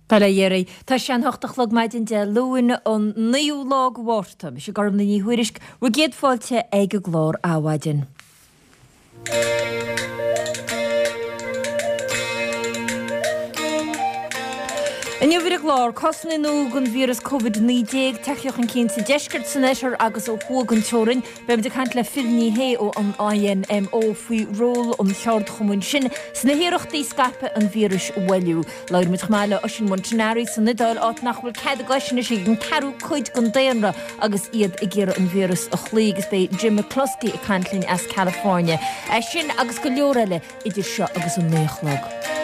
Tala dhéirí, Tá sean hochtachlog maidin de luin an níúlág bhórta, mis sé garm na ní huirisc, ru géad fáilte ag go glór áhaidin. Yn yw fyr y glor, cosn yn nhw gwn virus Covid-19 techioch yn cyn sy'n desgurt sy'n eisiau agos o hwg yn torin, be'n dy cant le ffilni he o an INMO fwy rôl o'n llawr chwmwyn sy'n sy'n hirwch di sgapa yn virus weliw. Lawr mynd chmala o sy'n Montanari sy'n nidol at nachwyl cedd y glasyn ysig yn carw cwyd gwn deunra agos iad y gyr yn virus o chlyg ys be Jim McCluskey y cantlyn as California. Sy'n agos goliorele idir sio agos o'n neichlog.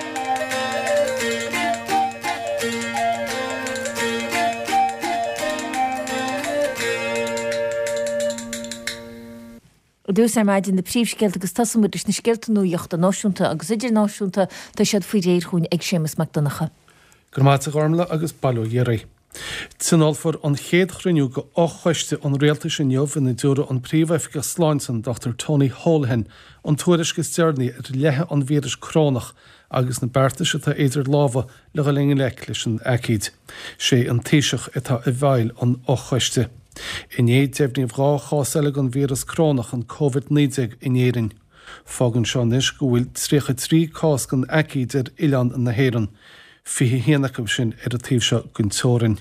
Dús maidin de príomhscéalt agus tasamid is na scéalta nuíochta náisiúnta agus idir náisiúnta tá siad faoi réir chuin ag Séamus McDonagha. Gurmáta ormla agus ballú dhéirí. Tsinálfar an chéad chruinniú go áchuiste an réalta sin neomh in na dúra an príomhheifige sláinsan Dr. Tony Holohan an tuairis go stearnaí lethe an víris crónach agus na beartaise tá éidir láha le go lingin lec leis an acíd. Sé an tíiseach atá i bhail an áchuiste. In éad defhní bhrá cháseile an víras crónach an Covid-19 in éirin. Fágann seán is go bhfuil trícha trí cás gan acíd Ileán na héireann, fiche héanacham sin a tíobse gon tórin.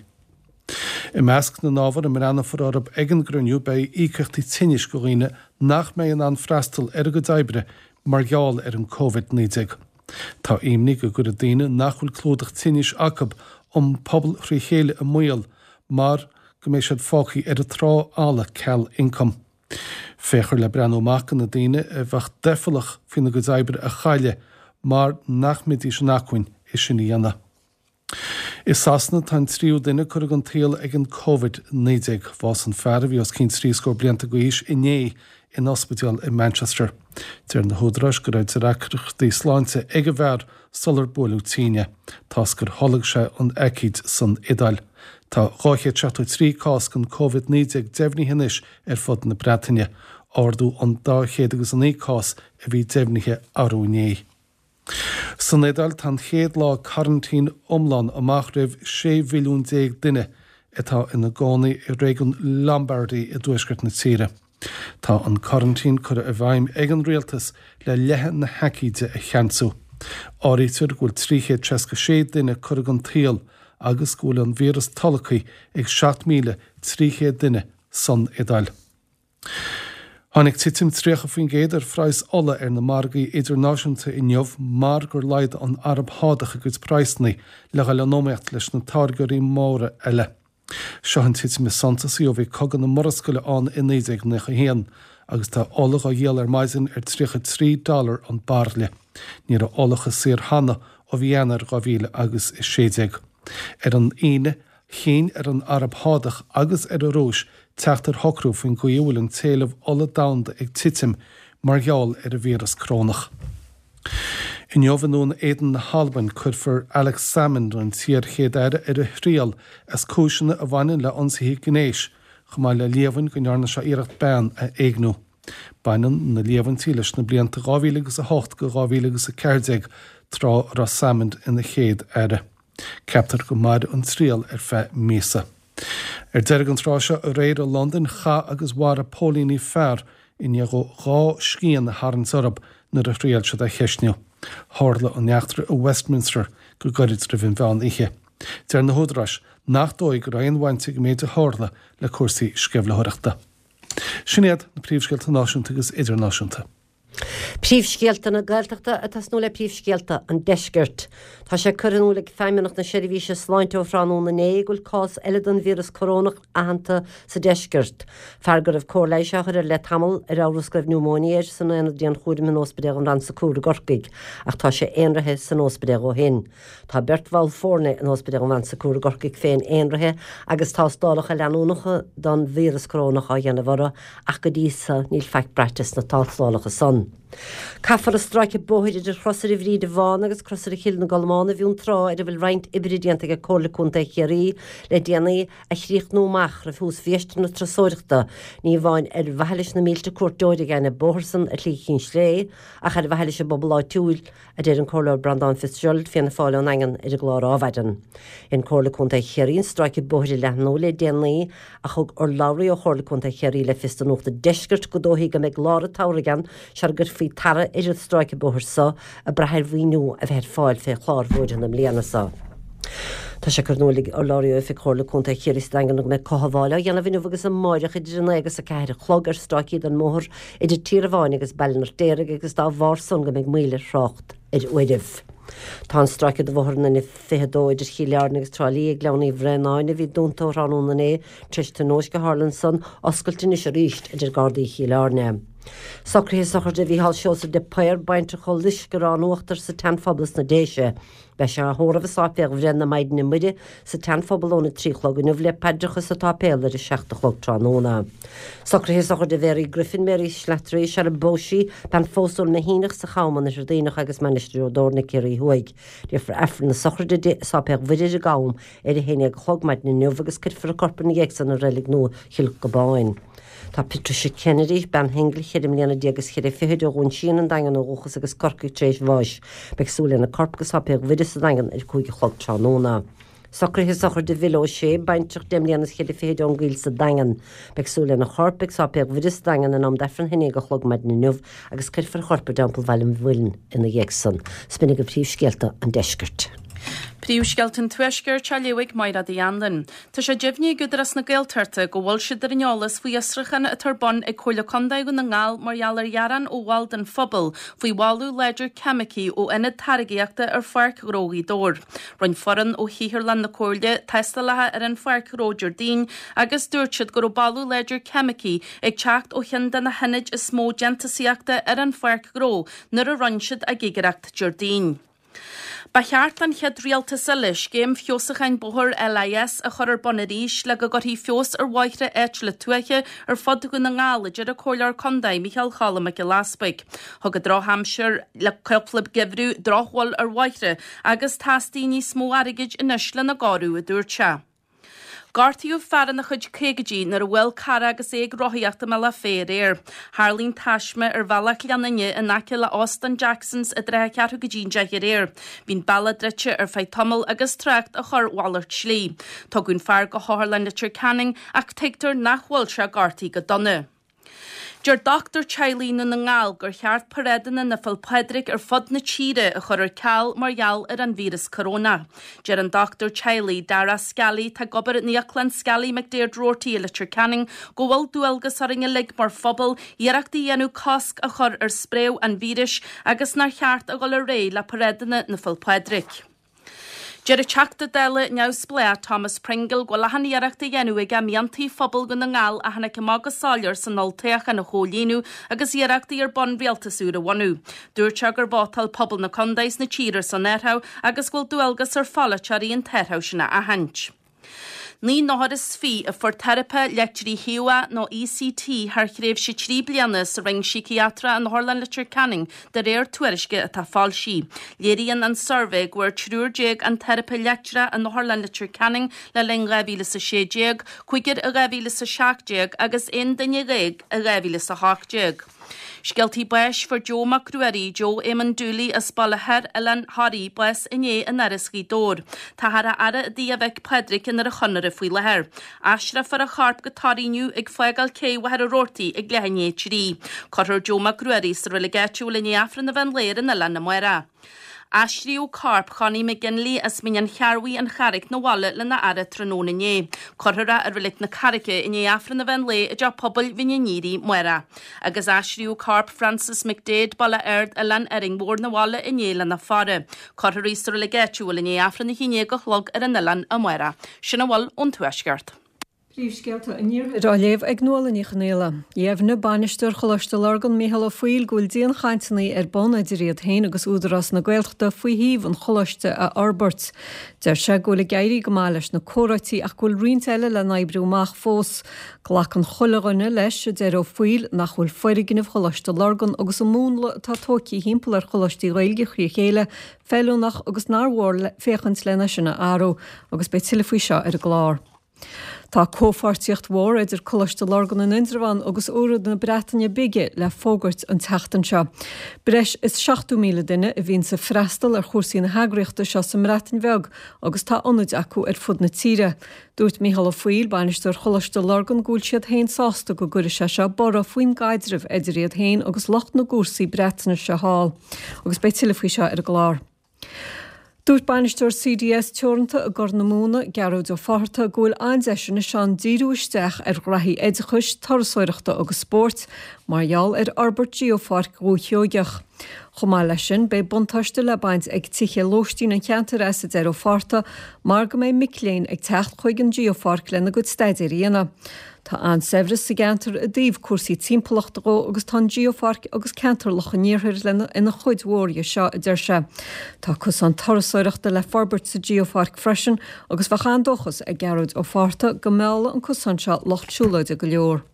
I measc na nábhar an marana forárab ag an gruniú bei íceachtaí tinis go riine nach mé an freastal go daibre mar gheall an Covid-19. Tá imnig go gur a daine nachhfuil clódach tinis acab pobl chrí chéile a muil, mar go mééis siad fáchaí a trá ála ceall income. Féchar le brenn óach na daine a bheith defalach fin na go daibre a chaile, mar nachmidí sin nachhain is sin dhéana. Is sasna tá tríú duine chu an taal ag an Covid-19 bhás an fear bhí os cinn trí scór blianta gois inné in ospidal in Manchester. Deir na húdras go raibh reachreach dí sláinte ag a bhar solar bólú tíine, tás gur tholag sé an acíd san idal. Tá 3 cás gan Covid-19 defhní hinis fod na Bretainne, ardú an 2 agus an 1 cás a bhí defhnithe arúné. San édal tan chéad lá quarantín omlan amach raibh 6 mhilliún duine atá ina gánaí i réigiún Lombardy i dúisgurt na tíre. Tá an quarantín chur a bhaim ag an rialtas le lethe na haicíide a cheantsú. Árítear gúil 336 duine chur an taal agus gúil an víras talachaí ag 7,300 duine san édal. Hannig titim tríocha faoin géad freies alla na margaí idirnáisiúnta in neomh mar gur leid an Arab hádacha go praisnaí le gaile nómécht leis na targarí móra eile. Seohann titim is santasaí ó bhí cogan na morascoile an inéideag na chéan agus tá álacha dhéal maidin $3 an barle. Ní a álacha sér hanna ó bhíanaar 2000 agus is 60. An ine chéin an Arab hádach agus a róis teachtar hocrú fin go dhéhfuil an téalamh alla damda ag titim mar gheall a víras crónach. I neomhanún éan na Halban chur Alex Salmond an tíar chéad a hríal as cúisina a bhainin le ansaí gnéis, chumá le léhann go nearna se iirecht bean a éagnú. Bainan na léhantí leis na blianta 2008 go 2014 trá ra Salmond ina chéad aire. Ceaptar go maid an tríal feith mísa. Deirg an tráise a réir a London cha agus war a pólíní fearr in go gá scían na Haran Sorab nar a chríal se a cheisniú. Hála an neachtar a Westminster go gorid rihín bhean ihe. Deir na húdras nach dóig go raonhainte go méid a hála le cuasaí scebhlethireachta. Sinnéad na príomhscéalta náisiúnta agus idirnáisiúnta. Príomhscéalta na Gaeltachta a tas nóla príomhscéalta an deisgirt. Tá sé churanúla feimimeach na seirbhíse sláinte ó Fránú na néigúil cás eile an vírus corónach ahananta sa deisgirt. Fergur ah cóirléise chuir le tamil ar áras pneumóníir san éana díon chuidim an ospidéag an ran sa cúra gorcaig, ach tá sé éonrathe san ospidéag ó hin. Tá Bert Valfórne an ospidéag an ran sa cúra gorcaig féin éonrathe agus tá stálacha leanúnacha don vírus corónach á dhéanamhara ach go dísa níl feic bretas na tástálacha son. Caafar a stráice bóid idir chrosar I bhrí de bháin agus crosar a chill na galmána bhún trá ar a bhfuil reint ibridianta a cóla chunta chéirí le déanaí a chríoch nóach ra fús fiestra na trasóireachta ní bháin ar bhelis na mílte cuairtóide gan na bórsan a tlí chin slé a chad bhelis a bobbal túil a déir an cóla Brandán Fitzgerald fianna fáil an engan ar a glár áhaidan. In cóla chunta chéirín stráice bóid le nó le déanaí a chug ar láirí ó chóla chunta chéirí le fistanúachta deisgurt go dóthaí go meid glár a táragan sear gur fao tara idir stráice bóthir sa a brathir bhíú a bheit fáil fé chlár bhóidir am léana sa. Tá sé chunúlaigh ar láirí fi chóla chunta chéirí stangan go meid cohabháile dhéanana bhíú agus an máireach idir an agus a ceir chlog ar stráiciad an móthir idir tír a bháin agus bailnar déireg agus dá bhar son go meid míle shrácht idir uidih. Tá an stráiciad a bhórna na fihedó idir chiilearn agus trálí ag leannaí bhreanáin a bhí dúntó ranúna é triste nós go Harlan son oscailtain is a ríist idir gardaí chiilearne. Socrthe sochar de bhí hall seosa de peir baintre cholis go ránúachtar sa ten fablas na déise. Be se a hóra bhsápeag bhrenn na maidin na muide sa ten fabalóna tríchlog in bhle peidircha sa tápéil ar a 16 tránóna. Socrthe sochar de bhéí Griffin Mary Schlattery se a bósí ben fósúil na hínach sa chaman is déanach agus ministri ó dórna céirí huaig. Dé fir efr na sochar de sápeag bhuiidir a gám ar a héine chogmaid na nuh agus cit fir a corpan na dhéag san a rélig nó chiil go báin. Tá Patricia Kennedy ben hengli chéad mlíana dégus chéad fiúid ón sin an dagan óchas agus corcu trééis bháis, beagsúla na corpgus hapeag vidir sa dagan ar chuige chlog tránóna. Socrthe sochar de bhiló sé baintach demlíanas chéad fiúid ón gíil sa dagan, beagsúla na chorpig hapeag vidir sa dagan an am defran hinnig go chlog maid na nuh agus cir fir chorpa dampel bhilm bhfuiln ina dhéagsan, spinnig go príomh scialta an deisgurt. Príomhscealtain tuisgur tealaigh maid a dhéanlan. Tá sé deimhní godaras na gailtarta go bhfuil siad ar neolalas faoi asrachan a tarbon ag chuile condaigh go na ngáil margheallar jaran ó bháil den phobal faoi bháilú leidir chemicí ó inad targaíochta ar farcróí dór. Roinn foran ó híhirlan na cóirde testa lethe ar an farcróidir dín agus dúirtsid gur ó báilú leidir chemicí ag teacht ó chean na hinid is smó gentasíochta ar an farcró nar a roinsid a gigareacht Jordín. Ba cheart an chead rialta sa leis géim fiosach ein bóthir LIS a chur ar bonaríis le go gotí fios ar waithre éit le tuaiche ar fod go na ngáidir a cóilear condaid Michael Challam ag Laspaig. Thug a drá Hampshire le coplab gebrú dráhil ar waithre agus tastíní smó airigid inis le na gáú a dúirte. Gartíú fearan na chud cégadí nar a bhfuil cara agus éag roiíachta me le féir. Harlín Taisme ar bhealach leananne in aice le Austin Jacksons a dre cearú go dín deir. Bhín balla dreite ar feid tomul agus trecht a chur Wallart slí. Tugann fear go háirlein le Canning ach teictar nachhfuil se gartaí go donna. Ger Dr. Chailí na ngáil gur cheart paredan na fil Pedric ar fod na tíre a chur ar ceall margheall ar an vírus corona. Ger an Dr. Chailí dara scali tá gobar níochlan scali McDair Drorty le Canning go bhfuil dúalgus ar inge lig mar phobal iarachtaí enú casc a chur ar spréw an vírus agus nar cheart a goil ré le paredan na fil Pedric. Ger a teachta deile neus blea Thomas Pringle go lehanníarachta dhéanú ag miantaí phobal go na ngáil a hana agus sáir san nolteach an na hólíú agus iarachtaí ar bon rialtasú a bhaú. Dúirte gur bátal pobl na condais na tíir san nerthá agus bhfuil dúalgus ar falltearí an terthá sinna a haint. Ní náhad is fí a for therape lecturí hiúa nó ECT haar chréibh si 3 bliana sa ring psichiatra an Harlan le Canning de réir tuairisce a tá fáil si. Léiríonn an survey gur trúrjéag an therape lectura an Harlan le Canning le ling raibhíle sa 6 chuigir a raibhíle sa 7 agus in daine réig a raibhíle sa 8. Sgeltí buis for Joe Macrueri, Joe Eamon Dooley a spalaher Ellen Harry buis iné an ariscí dór. Tá hara ara díabheh Pedric in ar a chunnar a fhui leher. Asra for a charp go taríniu ag fegal cé wahar a rorti ag lehanné trí. Corr Joe Macrueri sa relegatú le neafran na van léir in a lena muera. Ashri ó carp chaní me ginlí as mian chearwaí an charic na walla le na ara tróna né. Corra ar bhfuil na carice in éafran na bhain le a de pobl vinne níri muera. Agus Ashri ó carp Francis McDade balla aird a lan ering mór na walla in éile na fare. Corra rístar le getúil in éafran na híine go chlog ar an lan a muera. Sinna bhil ón tuaisgart. Príomhscéalta Ráléomh ag nóla ní chanéla. Dhéobhna banisteoir choleiste largan Mícheál Ó Fuil gúil díon chaintanaí bon idir riad hain agus údarás na Gaeltachta faoi híomh an choleiste a Arbert. Deir se gúla gairí go máis na córáití ach gúil rionteile le naibbrúach fós. Glach an cholaganna leis a deir Ó Fuil nach bhfuil foiiriginmh choleiste largan agus an múnla tá tócií hímpel ar choleistí Gaeilge chrí chéile, fellúnach agus námhór féchant lena sinna áró agus be tiile faoi seo ar a glár. Tá cófartíocht mhór idir choleiste largan an Indravan agus úrad na Breataine bige le fógart an teachtan seo. Breis is 7,000 duine a bhíonn sa freistal ar chósaí na heagraíochta seo sa Breataine bheag agus tá ionad acu ar fud na tíre. Dúirt Mícheál Ó Fuil banisteoir choleiste largan gúil siad hain sásta go gura se seo bara faoin gaidirmh idir riad hain agus locht na gúrsaí Breataine se hall agus be tiile faoi seo ar a glár. Dúirt banisteoir CDS teoranta a gur na múna gearúd ó farta gúil einseisiú na seán díúisteach ar rathí éidechus tarasóireachta agus sport, margheall ar Arbert Geofarc gútheoigeach. Chomá lei sin be buntáiste le baint ag tiche lóistín an cheantar as ar ó farta, mar go méid micléin ag techt chuig an Geofarc lena go staidir íana. Tá an sefras sa gantar a díomh cuasaí timpplaachtaró agus tá Geofarc agus cantar lechaníorthir lena ina chuid mhória seo a deir se. Tá cos an tarasóireachta le Farbert sa Geofarc freisin agus bhachan dochas a gearúd ó farta go méla an cosan seo lochtsiúlaide go leor.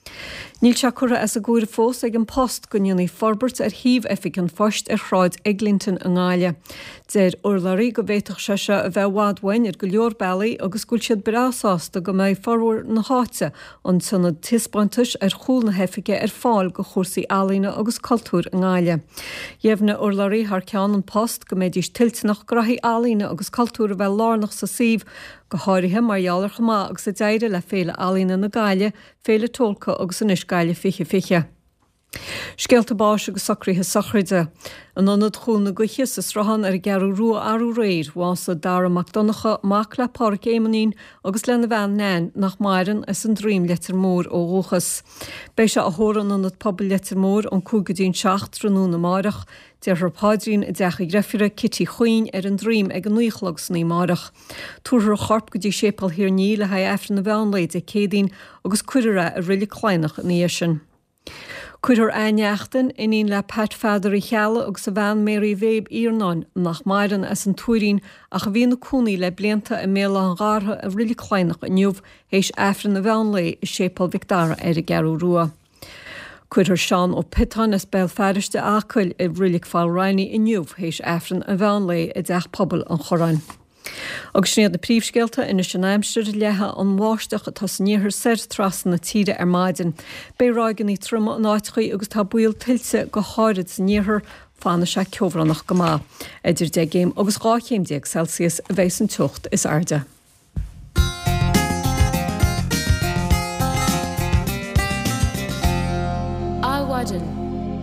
Níl se cura as a gúir fós ag an post go nionnaí Farbert ar híomh efik an first ar chráid Eglinton an gáile. Déir urlarí go bhéiteach se a bheith wádhain ar go leor bailí agus gúil siad brasásta go méid forhúir na háite an sanna tispáintis ar chúl na hefige ar fáil go chósaí alína agus cultúr an gáile. Dhéobhna urlarí th ceann an post go méid ís tiltnach grathí alína agus cultúr a bheith lárnach sa síomh go háirithe margheallar chumá agus a deire le féle alína na gáile, féle tólca agus an isgáile fiche. Scealta báis agus sacríthe sachraide. An anad chúna goiche sa strahan ar gearú rua arú réir bháins a dar amachdonacha mac le páric émanín agus lena bhean nein nach mairan as an drím letar mór ó Róchas. Bei se a hóran anad pobl letar mór an cúgadín 7 tróna marach, deir ar pádrín a decha grefire Kitty Chuoin ar an drím ag an nuichlagus ní marach. Túr charp go dtí sépal hir ní le ha efran na bheanlaid a cédín agus cuiire a rilli chleinach an éisian. Cuidir aineachtain iníon le Pat Fadar i cheala agus sa bhean Mary Webb Iarnáin nach mairan as an túirín ach a bhíon na cúnaí le blianta a méla an gátha a rilli chleinach a nniuh hééis efran na bheanlaid i sépal Victara ar a gearú rua. Cuidir Seán ó Pitán is bell feriste ácail i rillig fáil rainní i nniuh hééis efran a bheanlaid i d deach pobl an choráin. Agus snéad na príomhscéalta ina sin aimstir lethe an mháisteach atá níthir séir trasan na tíre ar maidin. Bé rágan í truma an áitchaí agus tá buil tiltte go háirid sa níthir fána se ceomhrannach go má. Idir 10 agus 8 Celsius a bheits an tucht is airde. Áhaidan.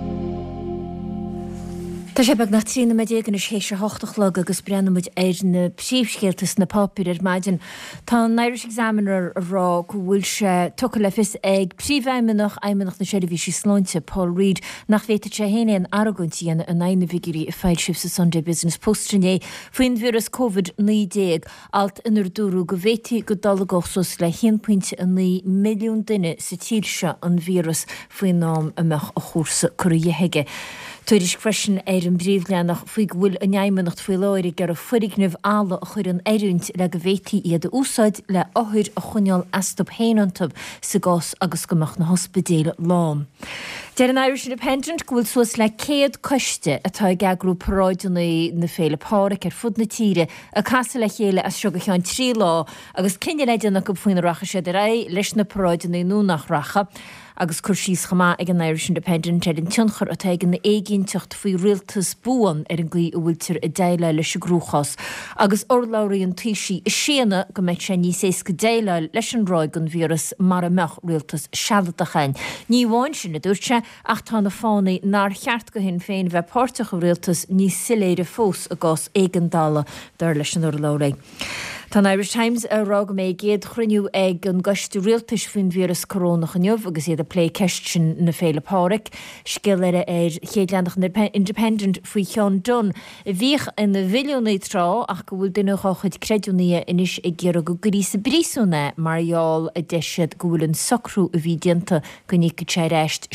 Tá sé bag na trína me dégan is hééis 8 le agus breanmuid éir na príomhscéaltas na papúr ar maidin. Tá Irish Examiner rá go bhfuil se tucha le fis ag príomhheimimeach na seirbhísí Sláinte Paul Reid nach bhéta sé héine an aragaintíana a 9 vigéirí a fáilsibh sa Sunday Business Post-Trinné faoin víras COVID-19 alt inar dúrú go bhéti go dalagosos le 1.9 milliún duine sa tíirse an vírus faoin nám amach a chósa choréige. Tuairis freisin ar an bríomhleannach faoi bhfuil a neimimenacht faoi láir gar a fuignimh ála a chuir an éirúint le go bhétaí iad a úsáid le áthir a chuneal astab héanantab sa gás agus gomach na hospidéile lán. Deir an Irish Independent go bhfuil suas le 100 coiste atá gagrú paráideanna na féle páric ar fud na tíre a casa le chéile as seo go cheann 3 lá agus cinenne leideanna go faoin racha sé de ra leis na paráideanna nó nach racha. Agus chuirsís chamá ag an Irish Independent ar an tionchar atá ag an éiginnteocht faoi rialtas buan ar an gcuí a bhfuiltir a déile leis a grúchas. Agus orlairí an tíisí i séana go méid sé níos ééis go déile leis an ráig an vírus mar a meach rialtas sealadacháin. Ní bháin sin na dúirte ach tá na fánaí nar cheart go hin féin bheith páirteach a rialtas níos siléire fós a gás éigendála dar leis an orlairí. Tá Irish Times a rag mé géad chruinniú ag an gostú rialtas faoin vírus corónach aniuh agus iad a play question na féle páric, skillere chéadlandach Independent faoi Sean Dunn. Bhíoch in na bhiliúnaí trá ach go bhfuil duine chuid creúnaí inis ag ggéar go gurí sa brísúna marall a deisiad go bhfuil an socrú a bhí dianta go ní go sé reist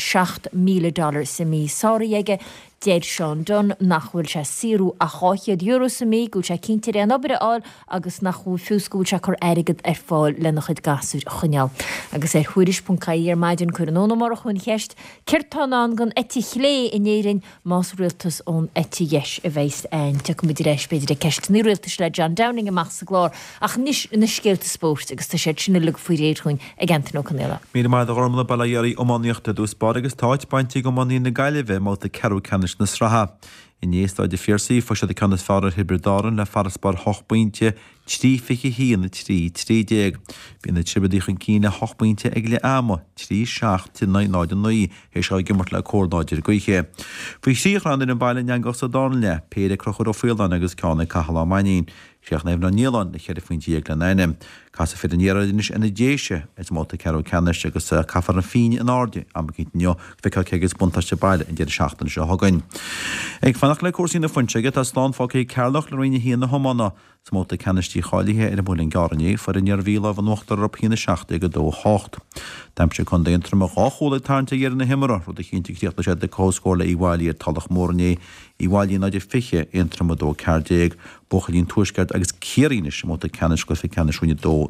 $6,000 sa mí sáí aige. Déad Sean Dunn nach bhfuil se siú a €800 sa mí gúil se cinnte an obair áil agus nach bhfuil fiúsgúil se chur airigad ar fáil le nach chud gasú chuneal. Agus thuiris.caí ar maidin chuir an ónamara chun cheist, cirtá an gan etí chlé in éirin más rialtas ón etí dheis a bhéist ein. Te go muidir éis beidir a ceist ní rialtas le John Downing a meach sa glár ach níos na scéalta spórt agus tá sé sinna lug faoi réad chuin ag antain ó canéla. Mí mar a ormla bailairí ómáíochtta dús bar agus táid baintí go maní na gaiile bheith má de ceú canis na sratha. I níostáid de fiersaí fo se de canas fárar hibridáran le farasbar 8 pointe trí fiche híana trí déag. Bhí na tribadíchan cíine 8 pointe ag le ama trí 7 náid hééis se gimmart le códáidir goiche. Bhí síoch ran in an bailin neangas a dána le, péide crochur ó fiúlan agus cána cahalá mainín. Seach nefn an Nílan na cheir faoin díag le naine. Casa fé an éidirnis ina déise is máta ceú cenis agus cafar an fíine an áde am cinneo fiá cegus buntaiste baile in déidir 7 se hagain. Ag fannach le cuasí na funseige tá slán fácaí cearlach le roiine híana na homána sa máta cenistí cháilethe ar a bhfuil an garaní for in nearhíle an nuachtar op hína 7 go 2 Deimse chun déontra a gáchóla tarnta dhéar na himara rud a chinnta críochta sé de cóscóla íháilí ar talach mórné íháilí naidir fiche intra dó cardéag bochalín tuaisceart agus céirínis máta cenis go fi cenisúine dó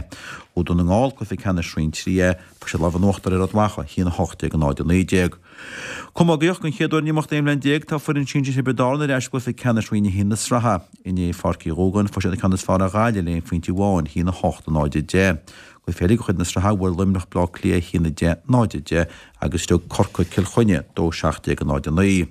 ó don an gáil go fi cenisúin trí fu sé leh nuachtar ar adhacha hína 8 an 9. Cum a gcioch gon chéadú níach éim len déag tá furin sin sé bedána eis go fi cenisúine hína sratha iné farcií rógan fu sé na canas far a gáile léon faointí bháin hína 8 an 9. Go félig go chud na sratha bhfuil limnach blá clia hína 9 agus sto corca cilchoine dó 7 an 9.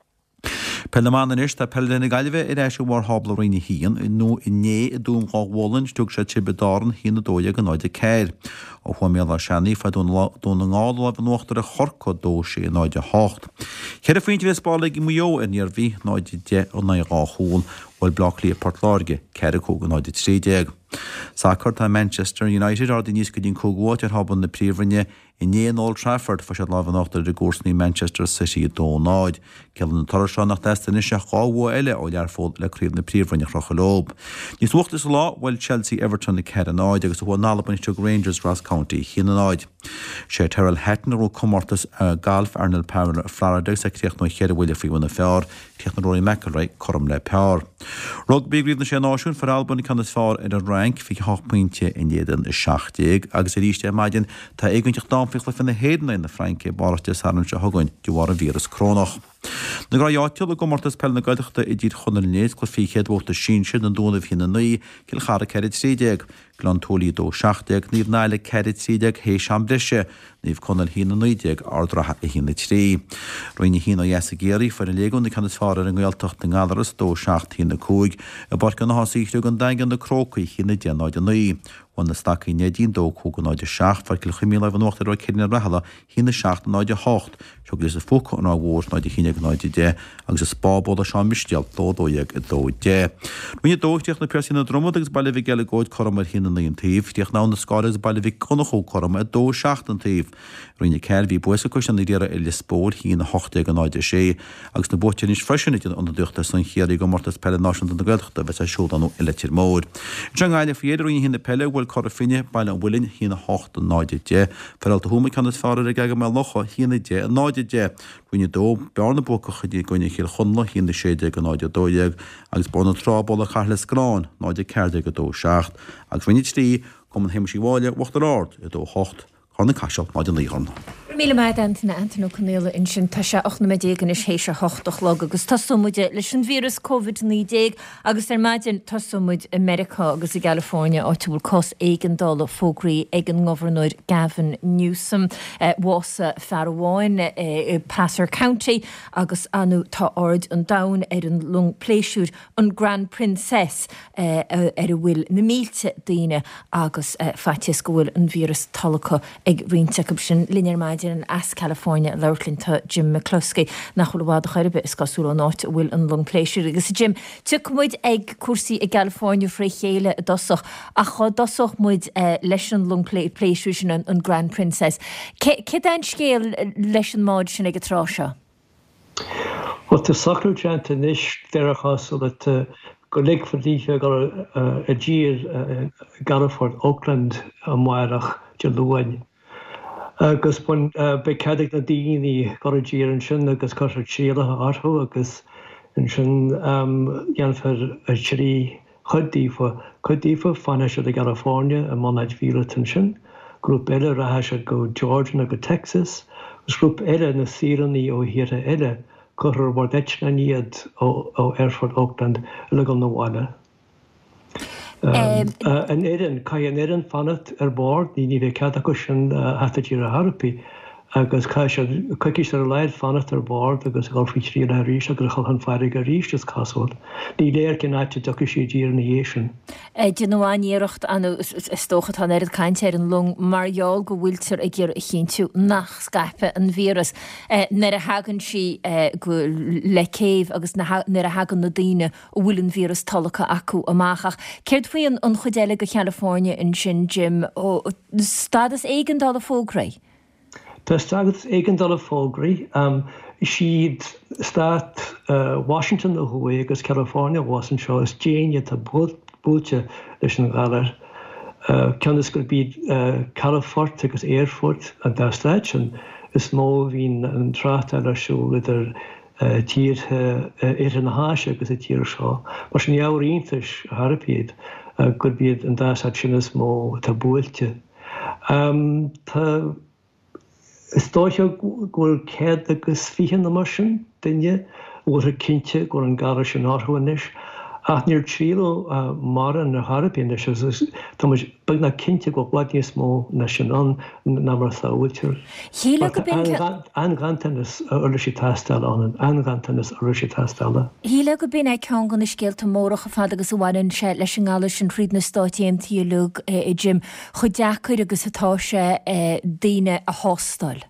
Pelleman is tá pellna gaiileh i éis bhar habla roioine híon nó inné i dún gáhláin stúg se tibedáran hína dóide an 9 céir. ó chu mé seannaí fe dúna ngála an nuachtar a chorca dó sé 9. Cheir a faointe bheith spála i mujó in ar bhí 9 ó 9 húil bhfuil blachlí a Portláirge ceir a cóga 9 Sácar tá Manchester United ar níos go dín cógháid ar haban na príomhrinne i néon Old Trafford fa se láhanachtar de gúsnaí Manchester City dó náid. Ceann na tar seán nach testana se gáhua eile ó learfód le críomh na príomhrinne chrocha-lób. Níos uachtas lá bhfuil Chelsea Everton na ceir an náid agus bhfuil nálabaniste Rangers Ross County hína náid. sé Terrell Hatton ó comórtas Galf Arnold Power Florida sa críoch nó chéir bhfuile faoin na fear, críoch na Rory McIlroy chom le pear. Rugby gríomh na sé náisiún for Albany canas fár ar a rank fi 8 pointe in éan is 7 agus a ríiste maidin tá éigeintach dámfich le finna hédanna in na Franke barte saran se hagann dúhar a vírus crónach. Na grááitiúla go mortas pellna gaiideachta i dtíad chunarnéad go fichead bhta sinse an dúnamh hína nuí cil chara cerid 30, glantólí dó 7, níomh náile cerid 30 hééis sem brise, níomh chunar hína 9 ardratha i hína 3. Roine hína yes a géirí fer a léún na canas fárar an gáiltecht na gádaras dó 7 hína 5, a barcan na hasíú an dagan na crócaí hína 9. na stací nedín dó cógan 9 far cil chumí leh nuachtar roi céirna rahala hína 7 8, seo gus a fóca an áhór 9 9 agus a spából a seán misteal dódóag a 2. Rúine dóteach na persína dromod agus bailh geile góid chomar hína 9 tíh, tíoch ná na scáir bailh conachó chom a 2 7 tíh. Rúine ceir bhí buasa cos an déire i le spór hína 8 9 agus na bótean is freisinite an duchtta san chéirí go mortas pelle náisianta na gaiilteachta bheits a siúdanú iletir mór. Teangáile fiéidir rúine hína pelle bhfuil corafine bail an bhfuilinn hína 8 9 feralta thuúma canas fárar a gaga me locha hína 9. Rúine dó bearna boca chudí goine chéil chunla hína 6 9 agus buna trábal a charla scrán 9 ceirde go 2 agus rinne tí cum an heimsí bháile bhachtar ard i dó 8 chuna caiisiil 9 míle maid antainna Antonio Canéla in sin tá se 8 is hééis se 8 log agus tasúmuide leis an vírus COVID-19 agus maidin tasúmuid America agus i California áitiúil cos éigendála fógraí ag an ngofernúir Gavin Newsom wasa Farháin Passer County agus anú tá ord an dain ar an lung pléisiúr an Grand Princess ar a bhfuil na mílte daine agus fatis go bhfuil an vírus talacha ag rionteach sin linear maidin an as California leirlinn Jim McCluskey nach cholád a chuirbe is gasú an áit bhfuil an longpléisiú agus Jim tu muid ag cuasaí i California fré chéile a dosach a chu dosach muid leis an longpléisiú sin an Grand Princess. Cé an scéal leis an máid sin ag a trá seo? Well, the soccer chant in this derachas so that go lig for the a year Gariford Auckland Moirach Jaluan. Gus when bekadig na dini got a year and shin gus kosher Sheila Arho agus and shin yan for a chiri Hudifa financial the California and Monage Vila Tension group Ella Rahash go Georgia go Texas group Ella na Sirani o here Ella Cutter war dechna níad ó Airford Auckland legal na bháile. An éan cai an éan fanat bord ní bheith cead go sin hatatíar a Harpi agus cuicis ar leid fanat bord agus golfi trí a rís agus chalchan fearig a rís is casúil. Ní léir cin áte docha sé dír na héisian. Dinoáíirecht an stóchat an éad caiintear an lung marall go bhfuiltar a ggéir chéintú nach Skype an vírus. Nar a hagan si go le céh agus nar a hagan na daine ó bhfuil an vírus talacha acu amachach. Céirt faoin an chudéile go California in sin Jim ó stadas éigendal a fógraí? Tá stadas éigendal a fógraí. She'd start Washington the Hawaii agus California wasn't sure as Jane yet a bootje leis an galar. Cannas go be Calafort agus Airfort and da station is mó vín an trat ar show lider tír an háise agus a tír seo. Mar sin jauríntas Harpiid could be an da station is mó tá bootje. Stoiche gofuil céad agus fihan na mar sin duine bhfuil a cinnte gur an gara sin áthhanis. Ach níor trílo mar an na Harpiin tá bag na cinnte go bladní smó na sin an na mar sáúiltear. Angantanas urlaí tastal an angantanas urlaí tastala. Híle go bin ag cean gan na scéalta mórach a fad agus bhhain se leis an gála sin tríd na stáitiam tíolúg i Jim chu deacair agus atá se daine a hostal.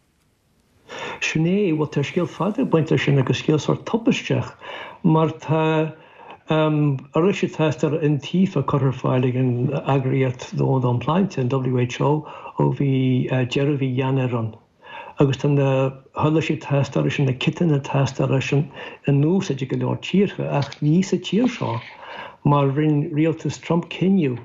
Sinné bhil tar scéal fada baintear sin agus scéal sort topisteach mar tá Arishi testar in Tifa cutter filing in aggregate the old on plant in WHO over Jeremy Yaneron. Augustin the Holishi testar in the kitten and testar in no such a good or cheer ach nisa cheer shaw. Marvin Realtus Trump Kenyu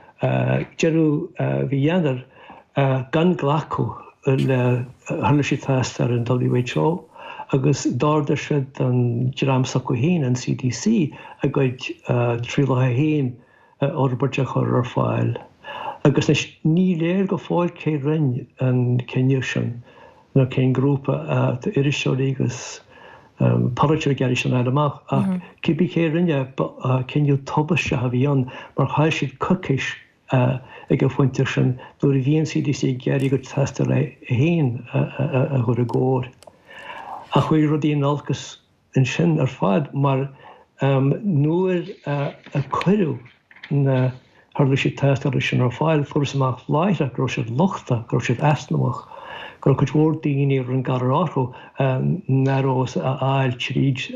Jeru Vianer Gun Glacko Holishi testar in WHO. Agus dáda siad an Jeram Sakuhin an CDC a goid tríla héin orberte chur ar fáil. Agus ní léir go fáil cé rinn an ceniu sin na cén grúpa de iriseoí agus paratir geirí sin aileach ach cibí cé rinne ceniu tobaiste a bhíon mar chaid siad cucis ag go fointir sin dúir bhíon CDC geirí go testa le héin a chur a góir. A chuir rodí nálgus in sin ar fad mar nuair a cuireú na harla sé test ar sin ar fáil furas amach láithre gro siad lochta, gro siad asnamach, gro chud mór daoine ar an gararátho narós a áil tríd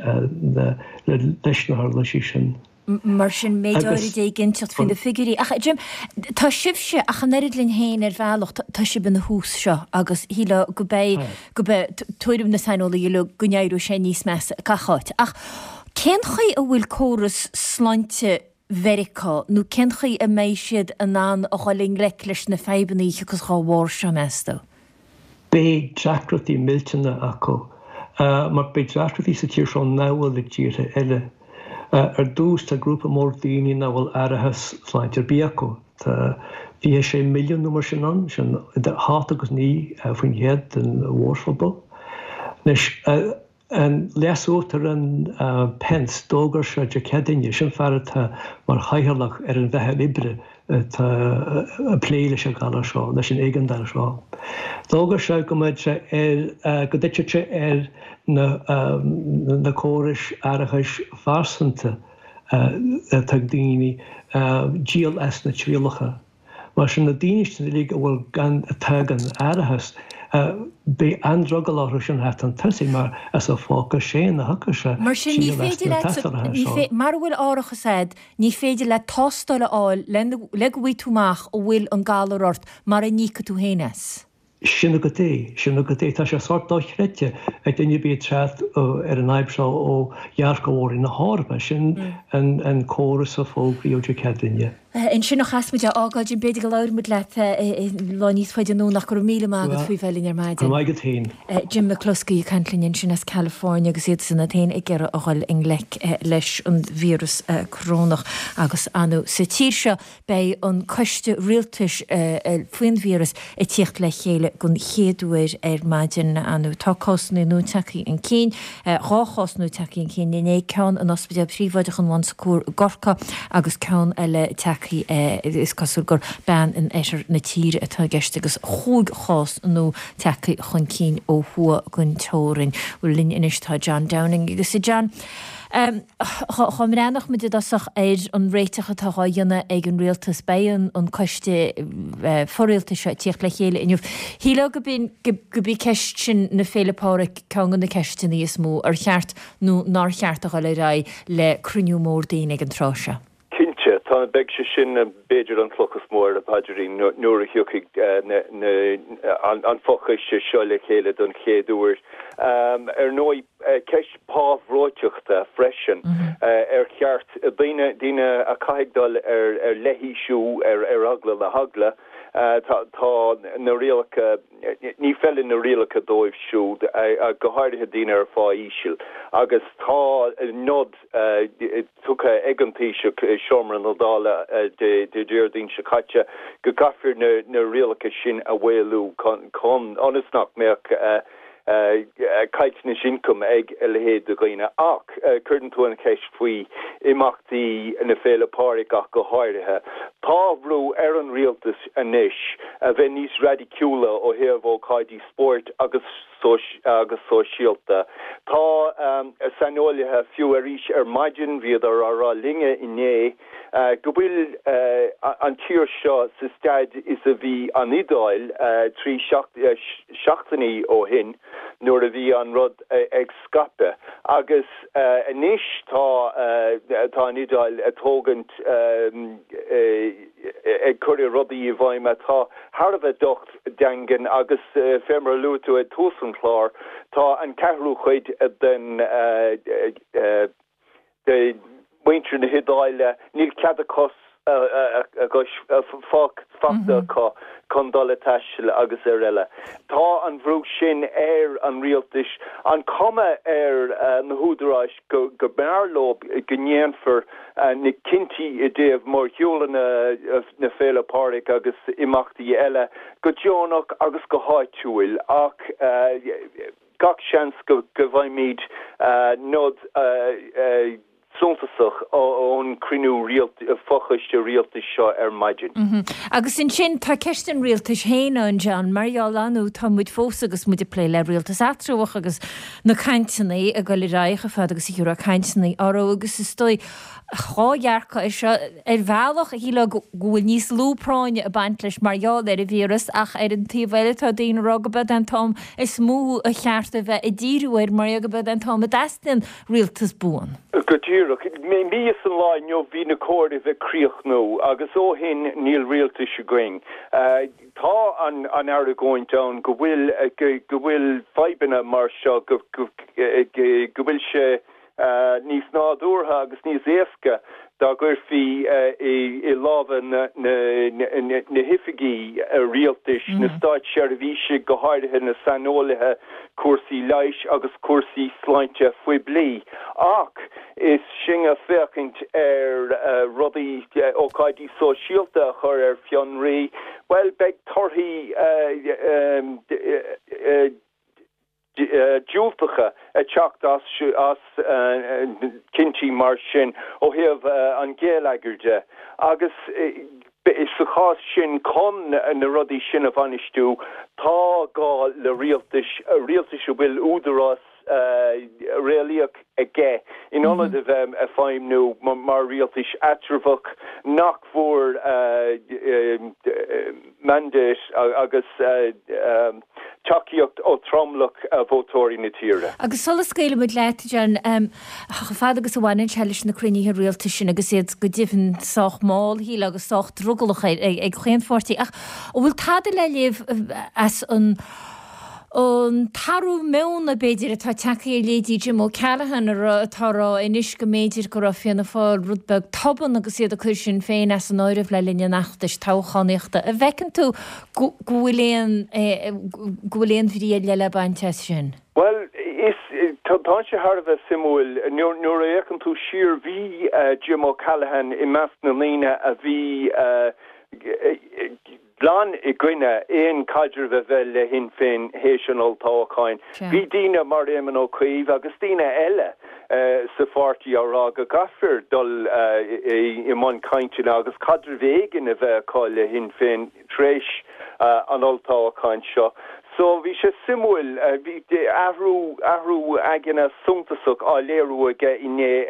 leis na harla sé sin. Mar sin méidir dé ginteart fin de figurí. Ach Jim, tá sibse a chanéid linn héin ar bhealach tá sib in na hús seo agus híle go bé tuairim na sainola dhéile gonéirú sé níos meas cachát. Ach cén chuí a bhfuil córas sláinte Verica nó cén chuí a méisiad an an a choling leis na febanní agus chá bhór se measta? Bé Jackratí miltena acu, mar bé Jackratí sa tíir seán náhfuil le díre eile. Dús tá grúpa mór daoine na bhfuil airithas sláintear bíacu. Tá bhí sé milliún numar sin an sin háta agus ní faoin héad an bhórfabal. An leasútar an pens dógar se de cedaine sin fearrta mar chaithalach ar an bheitthe libre tá pléile se gála seo, leis sin éigandar seo. Dógar se go muid se go diteirte ar na córis airithas farsanta tag daoine GLS na tríalacha. Mar sin na daoine lí bhfuil gan a tagan airithas Bé androgal sin het an tasí mar as a fáca sé na hacha se. Mar sin ní féidir mar bhfuil áracha said, ní féidir le tostal áil le bhí túach ó bhfuil an gálarort mar a nícha tú hénas. Sinna go dé tá sé sortá chréite ag duine bí treat ar an aibseo ó dhearcóir na hába sin an córas a fógraíoide ceduine. In sin nach chasmuide ágáid in beidir go leirmid le láníos fáidir nó nach gur míle mágad faoi bhelín ar maidin. Maigad tain. Jim McCluskey canlinn sin as California agus iad sanna tain ag ggéire a gáil in leis an vírus corónach agus anú sa tír seo bei an coiste rialtais faoin vírus i tíocht le chéile gon chéadúir ar maidin anú tácásnú nó taí an cín, ráchásnú taí an cín in é ceann an ospidal príomhaideach an bhain sa cúr gorca agus ceann eile is cosúil gur ben in éisiir na tíre atá gceiste agus chúig chás nó taí chun cín ó thua gon teorin bhfuil linn inistá John Downing agus i John. Chom rannach mu dasach éid an réitecha táá dionne ag an rialtas béan an coiste forréalta se tíocht le chéile inniuh. Híle go bí ceist sin na félapára ceangan na ceistena is mó ar cheart nó ná cheartach le ra le cruniú mór daine ag an tráise. Tá beg se sin beidir an tlochas mór a paidirí nuair a hiúcaigh an fochaiste seo le chéile don chéadúir. Ar nói ceist pábhróiteachta freisin ar cheart daine a caiigdal ar leihíisiú ar agla le hagla. Tá na rialacha ní fellin na rialacha dóibh siúd a gohairthe daine ar fá ísil agus tá nod tucha egantíise seomra nadála de dúirdín se caite go gafir na rialacha sin a bhfuilú chun anasnach meach caitne sincum ag lehéad do gine ach curdan tú an ceist faoi imachtaí na félapáric ach go háirithe. Táhrú ar an rialtas anis a bheith níos radicúla ó heamh cáidí sport agus sóisialta. Tá sanolaithe fiú a ríis ar maidin viadar ará linge inné go bhfuil an tír seo sa staid is a bhí an idáil trí seachtaí ó hin nuair a bhí an rud ag scape agus inis tá an idáil a tógant ag chuir rudaí i bhaime tá Harbheith docht dangan agus fémar luútu a túsan chlár tá an cehrú chuid den de winter na hidáile níl cead a cos fachta condole taisiile agus ar eile. Tá an bhrú sin an rialtais an cuma na húdaráis go bearlób gnéanfar na cinti I déobh mór hiúla na félapáric agus imachtaí eile go dteánach agus go háitiúil ach gach seans go bhaimid nod suntasach ón crinú fochaiste rialtas seo ar maidin. Agus in sin tá ceistin rialtas héine an John Marial anú tá muid fós agus muid lé le rialtas atrúach agus na caintsannaí a go le raicha fad agus hiúra caintsannaí áró agus is stoi cháhearcha is seo ar bhealach a híle gohfuil níos lúpráine a baint leis Marial ar a vírus ach ar an tíhile tá daon ragabad an tom is mú a chearta bheith i ddíúir mar agabad an tom a destin rialtas buan. mé míos an láin jo hí na cóir bheith críoch nó agus ó hin níl rialta se going. Tá an air going down go bhfuil feibena mar seo go bhfuil se níos nádúrtha agus níos éasca da gur fi I lábha na hifigií rialtais na stáid seirbhíse go háirithe na sanolaithe cuasaí leiis agus cuasaí sláinte faoi bliain. Ach is sin a féachint rudaí ócáidí sóisialta chur fionraí, well beag torthaí dúltacha a teacht as cinnti mar sin ó heamh an ggéalaigirde agus is sa chás sin con na rudaí sin a bhanistú tá gá le rialtais bhfuil údarás réalaíoch aige in anad a bheith a feimnú mar rialtais atrabhach nach mhór mandate agus takeíocht ó tromlach a bhótóirí na tíre. Agus solas scéile mu leit John fád agus bhhain cheis na cruiníthe réalta sin agus iad go ddíhann soch máil hí agus soch druggalach ag chéanfortaí ach bhfuil táda le léomh as an tarú mena beidir atá takeí lédí Jim O'Callaghan atárá inis go méidir go rafianna fáil rudbeg taban agus iad a chuir sin féin as an áirih le linne nachtas táchaníochta a bhecinn tú gohfuilléon bhí le bainte sin. Well, tá sé Harbh simúil nuair a échann tú siar bhí Jim O'Callaghan I meas na líne a bhí Blan I gine éon caidir bheith le hin féin hééis an oltááin. Bhí dína mar éman ó chuomh agus dína eile sa fáirtí árá go gafir dul I man cainte agus cadidir bhégan a bheith cáil le hin féin tréis an oltááin seo. So bhí sé simúil bhí ahrú aginna suntasach á léirú aige iné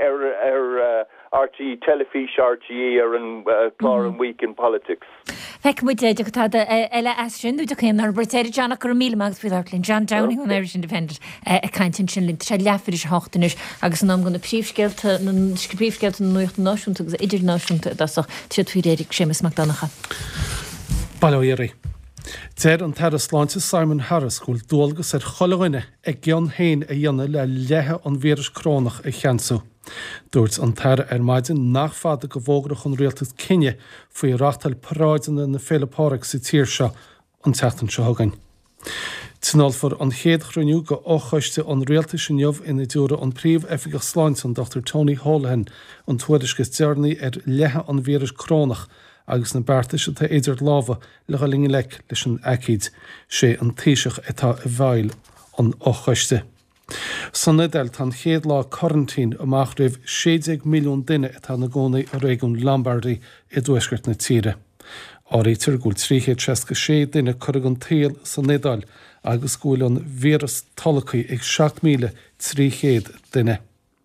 RT telefís RTE ar an chlár an week in politics. Feic mu déide go táda eile sin dú chéan ar bretéidir John go mí magus bhíarlinn John Downing an Irish Independent a caiintin sin linn sé leafir is hátanis agus an am gona príomhscéalta príomhscéalta nuocht náisiúnta agus idir náisiúnta dasach tuí réidir sémas Macdonacha. Balóirí. Téir an tar sláinte Simon Harris gúil dúlgus choilehine ag gian héin a dhéanana le lethe an víris crónach a cheansú. Dúirt an tar maidin nach fada go bhógrach an réaltas cinenne faoi rachtal paráidanna na félapáraigh sa tír seo an teachtain seo hagan. Tinálfar an chéad chruniú go óchaiste an réaltas sin jobh ina dúra an príomh efigach sláinte an Dr. Tony Holohan an tuairisgus dearnaí lethe an víris crónach agus na beartaise tá éidir láha le linge leis an acíd sé an tíiseach atá a bhail an óchaiste. San nadal tan chéad lá quarantín amach raibh 60 milliún duine atá na gcónaí a réigiún Lombardy I dúisgurt na tíre. Áirítar gúil 360 duine chuig an taal san nadal agus gúil an víras talachaí ag 7,300 duine.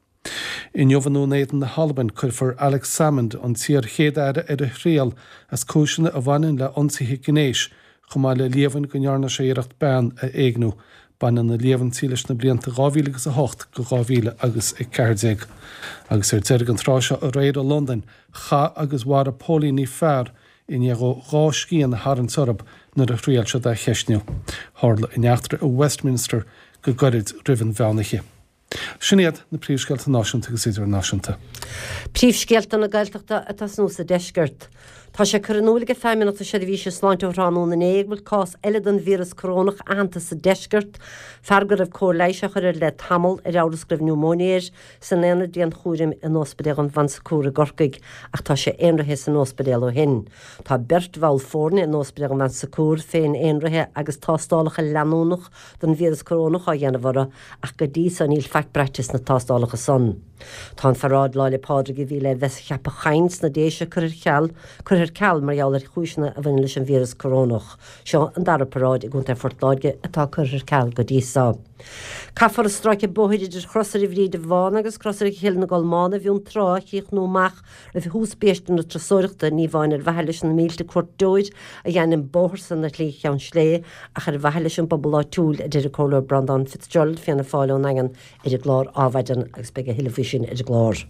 In jobhanú néan na Halban chuirfar Alex Salmond an tíar chéad aire ar a chréal as cúisina a bhainin le ionsaithe gnéis chumá le léamhann go nearna sé iirecht bean a éagnú ban na léamhann tíiles na blianta 2008 go 2000 agus ag 40. Agus deirg an tráise a réad a London cha agus war a pólí ní fearr in go rá scían na Haran Sorab nar a chréal se a cheisniú. Hála in neachtar a Westminster go gorid rivan bheanaiche. Sinnéad na príomhscealta náisiúnta agus idir náisiúnta. Príomhscealta na gailteachta atá nó sa deisgurt. Tá sé chuanúlaige feimimiach sé bhí sé sláinte ránú na éaghfuil cás eile an vírus corónach aanta sa deisgurt, fergur ah cór leiise chuir le tamil ar áras pneumóníir san léana díon chúrim in ospedéal an van sacúra gorcaig ach tá sé éonrathe san ospedéal ó hin. Tá Bert Val Fórne in ospedéal an van sacúr féin éonrathe agus tástálacha leanúnach don vírus corónach á dhéanamhara ach go dtí san íl feicbreitis na tástálacha son. Tá an farrád láile pádraigh bhí le bheits cheappa chains na déise chuir ceall mar jouler chúisna a bhaine leis an vírus corónach. Seo an dara paráid I gúnta fortláide atá chuir ceall go díosá. Caafar a straike bóhidir chrosarí bhrí de bháin agus crosarí chéil na Galmána bhíún trá chiich nóach a bhí hús béistin na trasóireachta ní bháin ar bheile leis an mílte cuatdóid a dhéanam bóthir san na tlí cheann slé a chu bheile leis an bobbal túúl a deidir cóla Brandon Fitzgerald fianna fáile an agan idir glár áhaidan agus be a hiilefisin idir glár.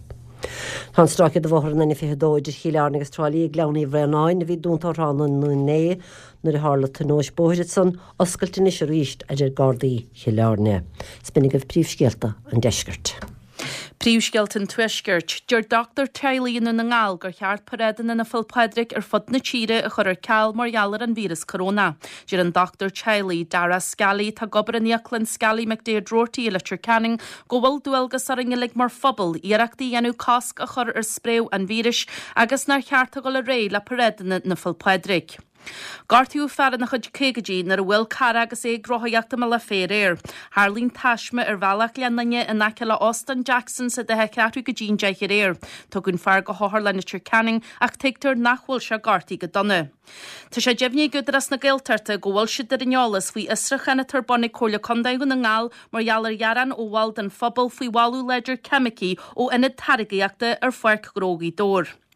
Tá straike de bhór na fidóidir chiilearna agus trálíí gleannaí bhreanáin a bhí dúnta rána nó nuair a hála tanóis bóirid san oscailtain is ríist idir gardaí chiilearne. Spinnig ah príomhscealta an deisgurt. Príomhscealtain tuisgurt, Dúir Dr. Tailíonn na ngáil gur cheart paréideanna na Philpadraig ar fud na tíre a chur ceall margheallar an vírus corona. Dúir an Dr. Tailí Dara Scally tá gobar an Iaclann Scally McDaid Rorty Electric Canning go bhfuil dúilgus ar ingilig mar phobal iarachtaí dhéanú casc a chur ar spréw an vírus agus nar cheartta go le ré le paréideanna na Philpadraig. Gartú fear na chud cégadí nar a bhfuil cara agus é grothaíachta me le féréir. Harlín taisme ar bhealach leannaine in aice le Austin Jackson sa de cearú go dín deich réir. Tugann fear go háthar le Nature Canning ach teictar nachhfuil se gartaí go donna. Tá sé deimhní godaras na gailtarta go bhfuil siad ar ineolalas faoi israchanna turbonna cóla condaigh na ngáil mar jalar jaran ó bháil den phobal faoi bháú leidir chemicí ó inad taragaíachta ar foiic grógaí dór.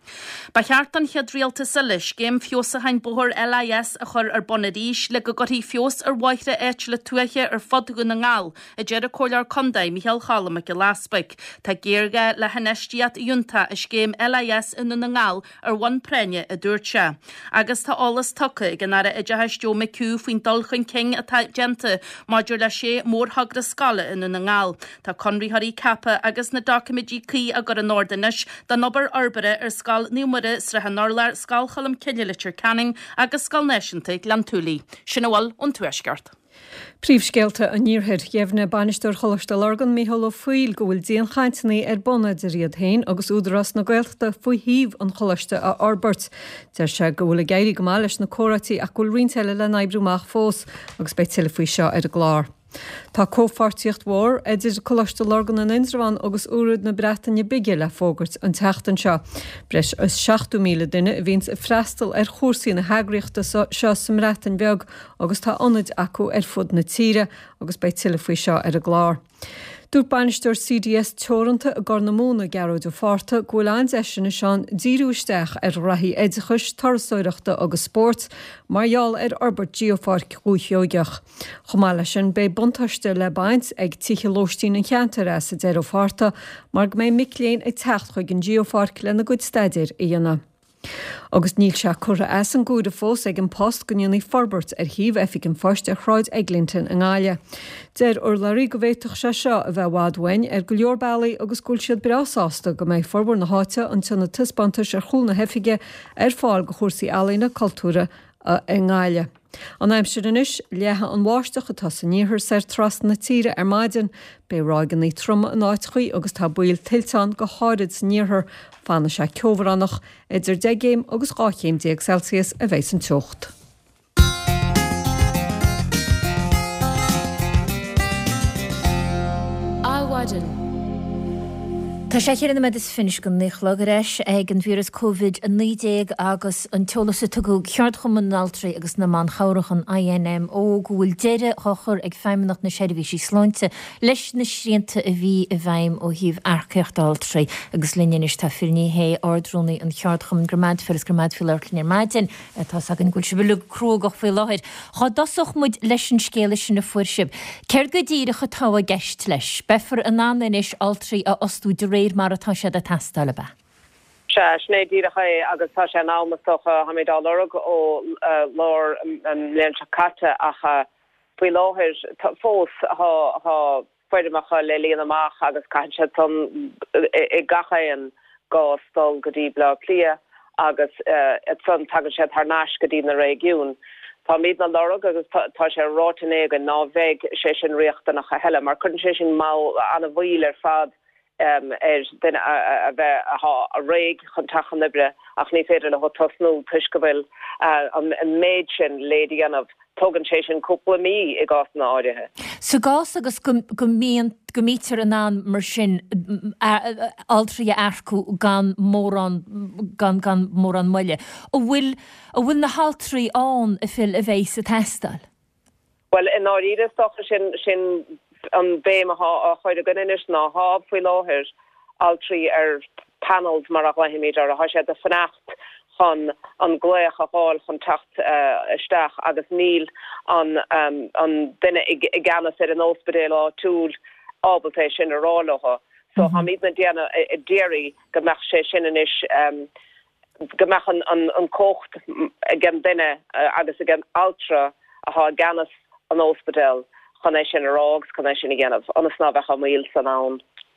Ba cheart an chead rialta silis, géim fiosa hain bohor LIS a chur bonadís le go gotí fios waithre le tuache fodgu na ngal, a jera cólar condai Michael Chalam a Glasbeck, ta géirga le hanestiat junta a géim LIS in na ngal one prenne a dúrtse. Agus tá álas tucha ganara a jahastio me cú fin dolchan king a ta gente, madur le sé mór hagra scala in na ngal. Ta conri harí kappa agus na documidí cí a gur an ordinis, da nobar arbere skal numere sreha norlar skal chalam killitur canning agus skal nesiante glantúli. Sinnawal on tueskart. Príomhscéalta a níorthir gheimhne banisteoir cholastal organ Micheál Ó Fuil go bhfuil díon chaintnaí bonna de riad hain agus údarras na Gaeltachta faoi híomh an cholaiste a Arbert. Deir se go bhfuil gairí go máis leis na córatí ach gúil rionteile le naibbrúach fós agus beidh tuile faoi seo a glár. Tá cófartíocht mhór idir cholastal organ an Indravan agus úrad na Bretainne bige le fógart an teachtan seo. Breis is 60,000 duine a bhíns freistal chósaí na heagraíochta seo sa Mretain beag agus tá ionad acu fud na tíre agus beidh tuile faoi seo a glár. Dúr banisteoir CDS teoranta a gar na móna gearú do farta gúileáin eisina seán díúisteach rahí éidechas tarasóireachta agus sport, margheall Arbert Geofarc chúithiogeach. Chomáile sin bé buntaiste le baint ag tíchelóistín an cheantar sa déir ó farta, mar go mé micléin ag techt chuig an Geofarc le na gud staidir i dhéana. Agus níl se chur as an gúda fós ag an post gonneonnaí Forbert híomh efik an first chráid Eglinton an gáile. Deir larí go bhéiteach se seo a bheith bhádhain go leorbailí agus gúil siad breásásta go méid forbor na háite an tuna tispátas chúlna hefige fáil go chósaí ealaína cultúra an gáile. An aimsir inis léthe an bháisteach atá san níorthir sé tras na tíre maidin, bé rágan í truma an áitchuí agus tá buil tiltán go háid san níorthir fanna se ceomhrannach idir 10 agus 8 Celsius a bheits an teocht. Áhaidan. Tá sé chéanna me is finis go níchlaéis ag an vírus COVID-19 agus an teolasa tugu ceart chum altraí agus na man chairichan INMO go bhfuil deire chochar ag feimmenach na seirbhísí sláinte leis na sríanta a bhí a bhaim ó híomh arceocht altraí agus linneis tá firní hé ordrúnaí an ceart chum gramad feras gramad filarclíar maidin tá sagan gúil se bhfuil crógach fé láthir. Tá dasach muid leis an scéala sin na fuairseib. Ceir go díirecha tá a gceist leis, befar an anis altraí a osú de réir mar atá sé a tastal ba. Snédíirecha agus tá sé námastocha hamidá lorug ó lár an leanchacata acha bhui láthir fós há foiidirmacha le líon amach agus caiin sé tan i gachain gá stol go dtí bla plia agus san tagan sé tar náis go dtí na régiún. Tá míad na lorug agus tá sé rátané an ná bheith sé sin riochta nach heile, mar chun sé sin má anna bhil fad den a bheith a réig chun tachan libre ach ní féidir le ho tosnú tuisgobhfuil an méid sin lédi anmh tugann sé sin cúpla mí I gás na áirithe. So gás agus go mítar an an mar sin altraí aircú gan mór an muile. ó bhfuil na haltraí an a fil a bhééis a testal? Well, in áíide stocha sin an béim a chuide ganinis ná háb faoi láthir altraí panels mar a ghlaimiid ar a sé a fannacht chun an gléach a háil chun tacht isteach agus níl an duine I gana sé an ospedéil á túl ábaltéis sin arálacha. So ha míad na déana I déirí go meach sé sin inis go meach an cocht gan duine agus gan altra a há ganas an ospedéil. Chana sin arágs, chana sin ghéanamh, anas ná bheith míl san án.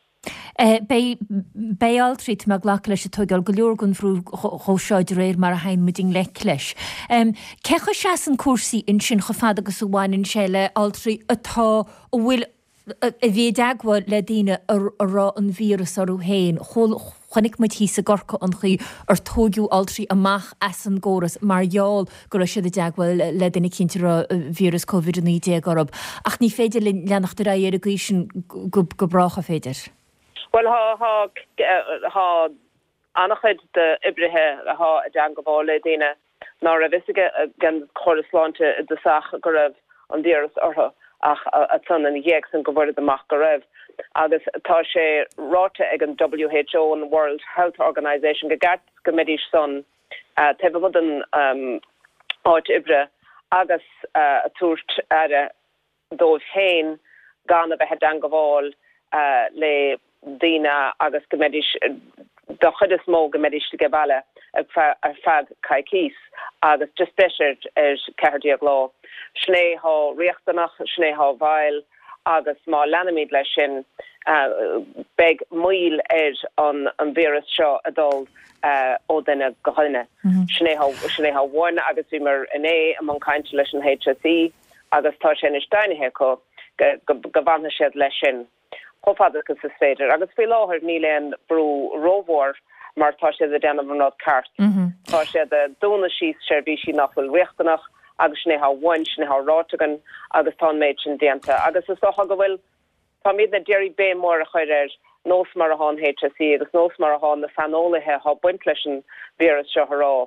Bé altrít me ghlach leis tuigeal go leorgann frú choseid réir mar a hain muding le leis. Cecha se an cuasaí in sin chofad agus bhhain sé le altraí atá ó bhfuil a bhí deagháil le daine ará an vírus arú héin, chonig mu tí sa gorcha an chuí tógiú altraí amach as an góras margheall go raibh siad a deagháil le daine cinnte vírus COVID-19 orb. Ach ní féidir leannachtar a dhéar a gaisin go bracha féidir. Well, ha annachid de ibrithe ha a deangaháil daine ná a bhisige gan choirslánte de sach go raibh an díras ortha ach a tan an dhéag san go bhfuir amach go raibh. agus tá sé ráte ag an WHO an World Health Organization gegat gomedis son tebuden áit ibre agus túrt dóibh héin gan a bheit an goháil le dína agus gomedis do chud is mó gomedis de gebale ar fag caicís agus just deisirt cehardíag lá. Sné há riachtanach, sné há bhail agus má lenimid lei sin beg muil an vírus seo adul ó denna gohaine. Sné há bhaine agus bhí mar iné among cainte leis an HSE agus tá sin is dainethe go bhana siad lei sin. Chofagus is féidir, agus fé láthir ní leon brú róhór mar tá sé a déanamh nád cart. Tá sé a dúna síos seirbhísí nachfuil riachtanach agus sné há bhain sné há rátagan agus tá méid sin déanta. Agus is socha go bhfuil tá míad na déirí bé mór a chuir nós mar a hán HSE agus nós mar a hán na fanólathe há buint leis an vírus seo rá.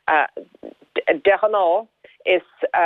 Dechaná is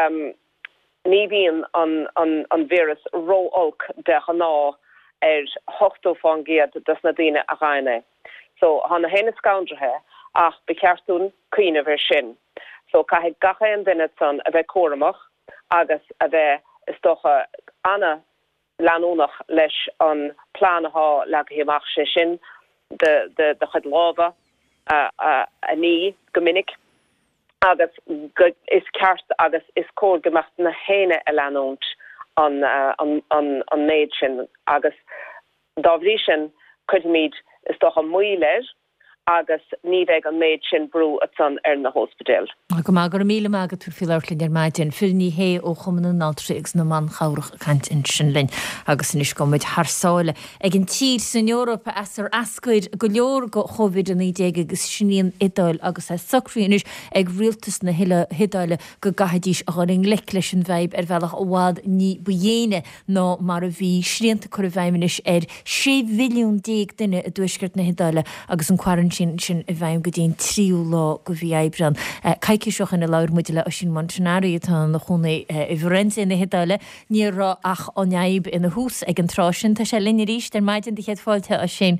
ní bhíon an vírus róolc dechaná hochtó fan giad dus na dine a gaine. So han henne scoundrethe ach bekerún cuiine ver sin. So ka het gacha an dinne son a bheith choramach agus a bheith is stocha anna leanúnach leis an plánha le héach sé sin de chud láva a ní gomininic agus is ceart agus is cór gemacht na héine a leanúnt an méid sin agus dábhlí sin chud míid is doch an muileir agus ní bheith an méid sin brú a san ar na hospital. Go má gur míle mágad tú fiáirlinn ar maidin filní hé ó chuman an nátrigs na man chairech cant in sin linn agus inis go muid thsáile. Ag an tír san Europa as ar ascuid go leor go COVID-19 agus sinníon idáil agus a sacríis ag rialtas na hidáile go gahadís a chuing leis an bheib ar bhealach óhád ní buhéine ná mar a bhí sríanta chu bhhaimiis ar 6 milliún duine a dúisgurt na hidáile agus an cuaran sin a bhaim go dtíon tríú lá go bhí ebran. Caiiciiseach in na lair muideile a sin Montanari atá na chuna i bhrense ina hidáile ní rá ach anneib ina hús ag an trásin tá sé linne ríis der maidin de chéad fáilte a sin.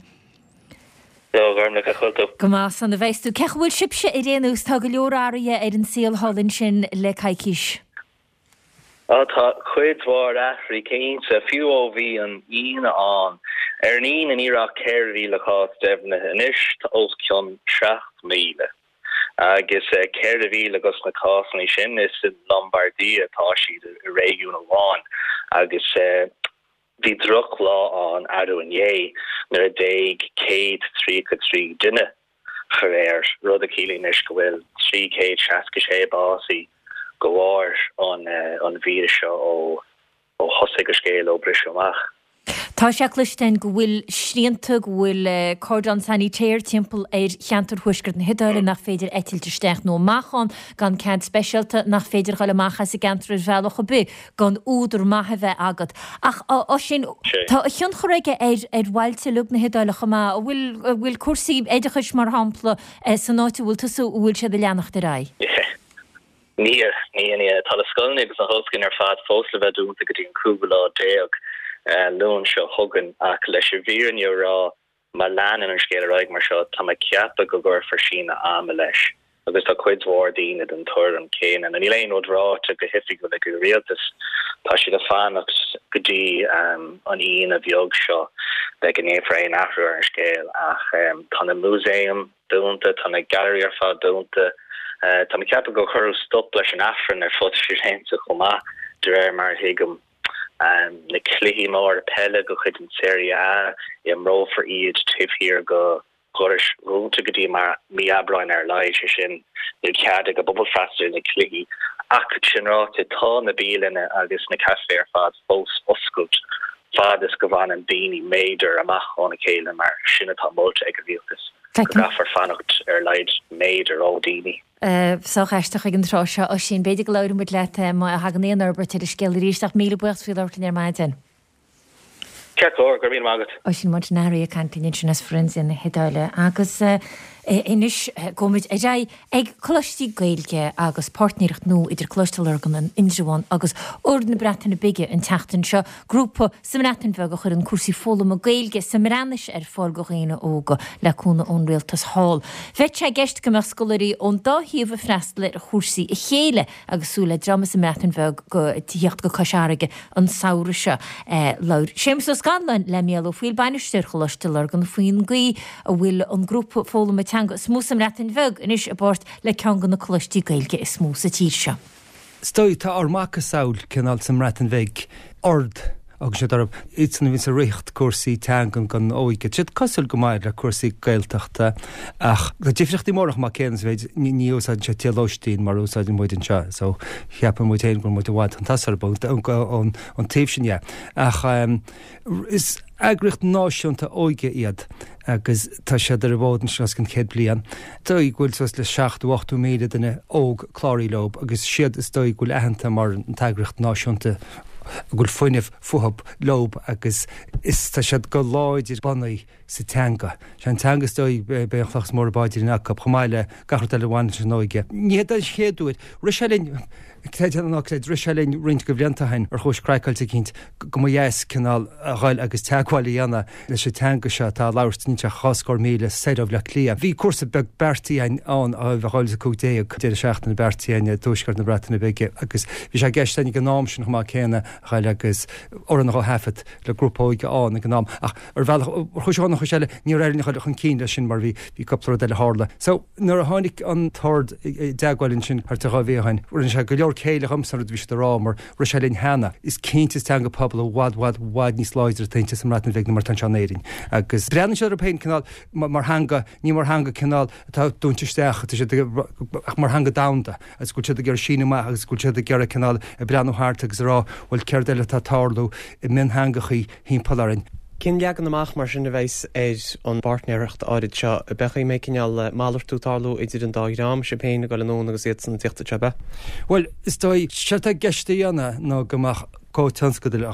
Go más an a bheitú cehfuil sibse i réanús tá go leoráige ar an síalhallinn sin le caiiciis. Tá chuidhhar Afri céint a fiú ó bhí an íana an ar an íon an Iraq céirí le cá stefna inis os ceann 7 míle. Agus céirí agus na cásanna sin is in Lombardia tá siad i réún amháin agus bhí druch lá an adú an dhé nar a déag 103 duine chuir rud a cílín is go bhfuil 360 básí gohar an vírus ó hosig a scéil ó brisioach. Tá seachlistein go bhfuil sríanta go bhfuil cordon sanitéir timppel ar cheantar thuisgurt na hidáile nach féidir etilteisteach nó machán gan ceint speisialta nach féidir chaile machchas i gantar bhealach go bu gan úidir maithe bheith agat. Ach á sin tá chean choréige ar bhailte lu na hidáile chumá bhfuil cuasaí éidirchas mar hampla san náite bhfuil tasú bhfuil se leannach de ra. Ní talscoilnig agus a hoscin ar fad fósla bheith dúnta go dtíon cúbalá déag lún seo thugan ach leis a bhírin rá mar leanan an scéile raig mar seo tá ceappa go gur for sína am leis agus tá cuidhhar daine den tuair an céine an iléon ódráte go hifi go le go rialtas tá siad a fánach go dtí an íon a bheog seo le an éifraon ahrú ar an scéil ach tá na múséum dúnta tá na gallery ar fád dúnta tá ceappa go chur stop leis an afran ar fud sé hénta chumá de réir mar hiigem na clihí mór a pelle go chud an Serie A I am ró for iad tifhir go choris rúnta go dtí mar mí abráin ar leid sin nu cead go bubble faster na clihí ach sin ráte tá na bíline agus na café ar fad fós oscailt fad is go bhain an daoine méidir amach ónna céile mar sinna tá mólte ag go bhíaltas. Gafar fannacht ar leid méidir ó daoine. Sáchaisteach ag an tráseo ó sin beidir go leir mu le má a hagan éon arbert idir scéil ríisteach míle bucht fi ortain ar maidin. Ceir gur bhíon mágad. Ó sin Montanari a cantin sin as friends in na hidáile agus inis gomid ag chlostí gailge agus partnericht nó idir chlostalorgan an injuan agus ordna bretain bige an teachtain seo grúpa samretain bhega chur an cuasí fólam a gailge samranis fáilgochéine óga leúna ón réaltas hall. Bheit sé gist go mar scolarí ón dáhíomh freistal a chusaí a chéile agusúla drama samretain bheg go tíocht go caisearige an saoire seo lair. Sémas ó Scanlan le méal ó fhuiil bainistir chlostalorgan faoin gaí a bhfuil an grúpa fólam a teanga smús samretain bheg inis a bort le ceangan na chlostí gailge is smús a tír seo. Stoi tá ormacha saoil cinál samretain bheg ord agus sé darab itsan vis a richt cuasaí teangan gan óige. Siad cosúil go maiid le cuasaí gailteachta ach go difricht í mórach má céans bhéid ní úsáid sé teolóistín mar úsáid in muid an seo, so cheapan muid éon gon muid a bhaid an tasarbund an taobh sin ach is agricht náisiúnta óige iad agus tá sé ar bhódan seos gan chéad blian. Dóigh ghfuil sos le 7-8 méile duna óg chláirí lob agus siad is dóigh ghfuil aitheanta mar an tagricht náisiúnta gúil foiineh fuhab lob agus is tá siad go láidir bannaí sa teanga. Se an teangas dóigh beanchlas mór báidir in acab chomáile gachart eile bhain sin óige. Níiad an chéadúid Riselin Riselin rint go bbliantahain ar chós craicáilte cinint go dhéas cinál a ghail agus teagháil ana leis sé teanga se tá láirtíinte cháscór míle séadmh le clia. Bhí cuasa be bertííin an a bheitháil sa cúdéag dé seachtain na bertíine dúscar na bretain bige agus bhí sé gceistena go nám sin má chéna chaile agus oran nach hefat le grúpóige an go nám ach ar bhe chuána chu seile ní réirna chuile chun cín sin mar bhí captar de le hála. So nuair a tháinig an tord deagháilinn sin ar bhéhain uair se go leor céile amsar a bhís rá mar Riselin hena is cíntas teanga pobl bhád níos láidir tainte sam ratna bheith na mar tanseanéirin. Agus breanna se Européin canál mar hanga ní mar hanga canál tá dúntisteach ach mar hanga damda agus gúil siad a gur sína mai agus gúil siad a gur canál a breanú háart agus rá bhfuil ceir deile tá tálú i min hangachaí hín palarin. Cin leagan amach mar sin a bheits éid an partnericht áid seo a bechaí mé cinál málar tútáú idir an dáírám sé péine go león agus iad san tíochtta tebe? Well, is dói se a geiste anna nó gomach cótanscadil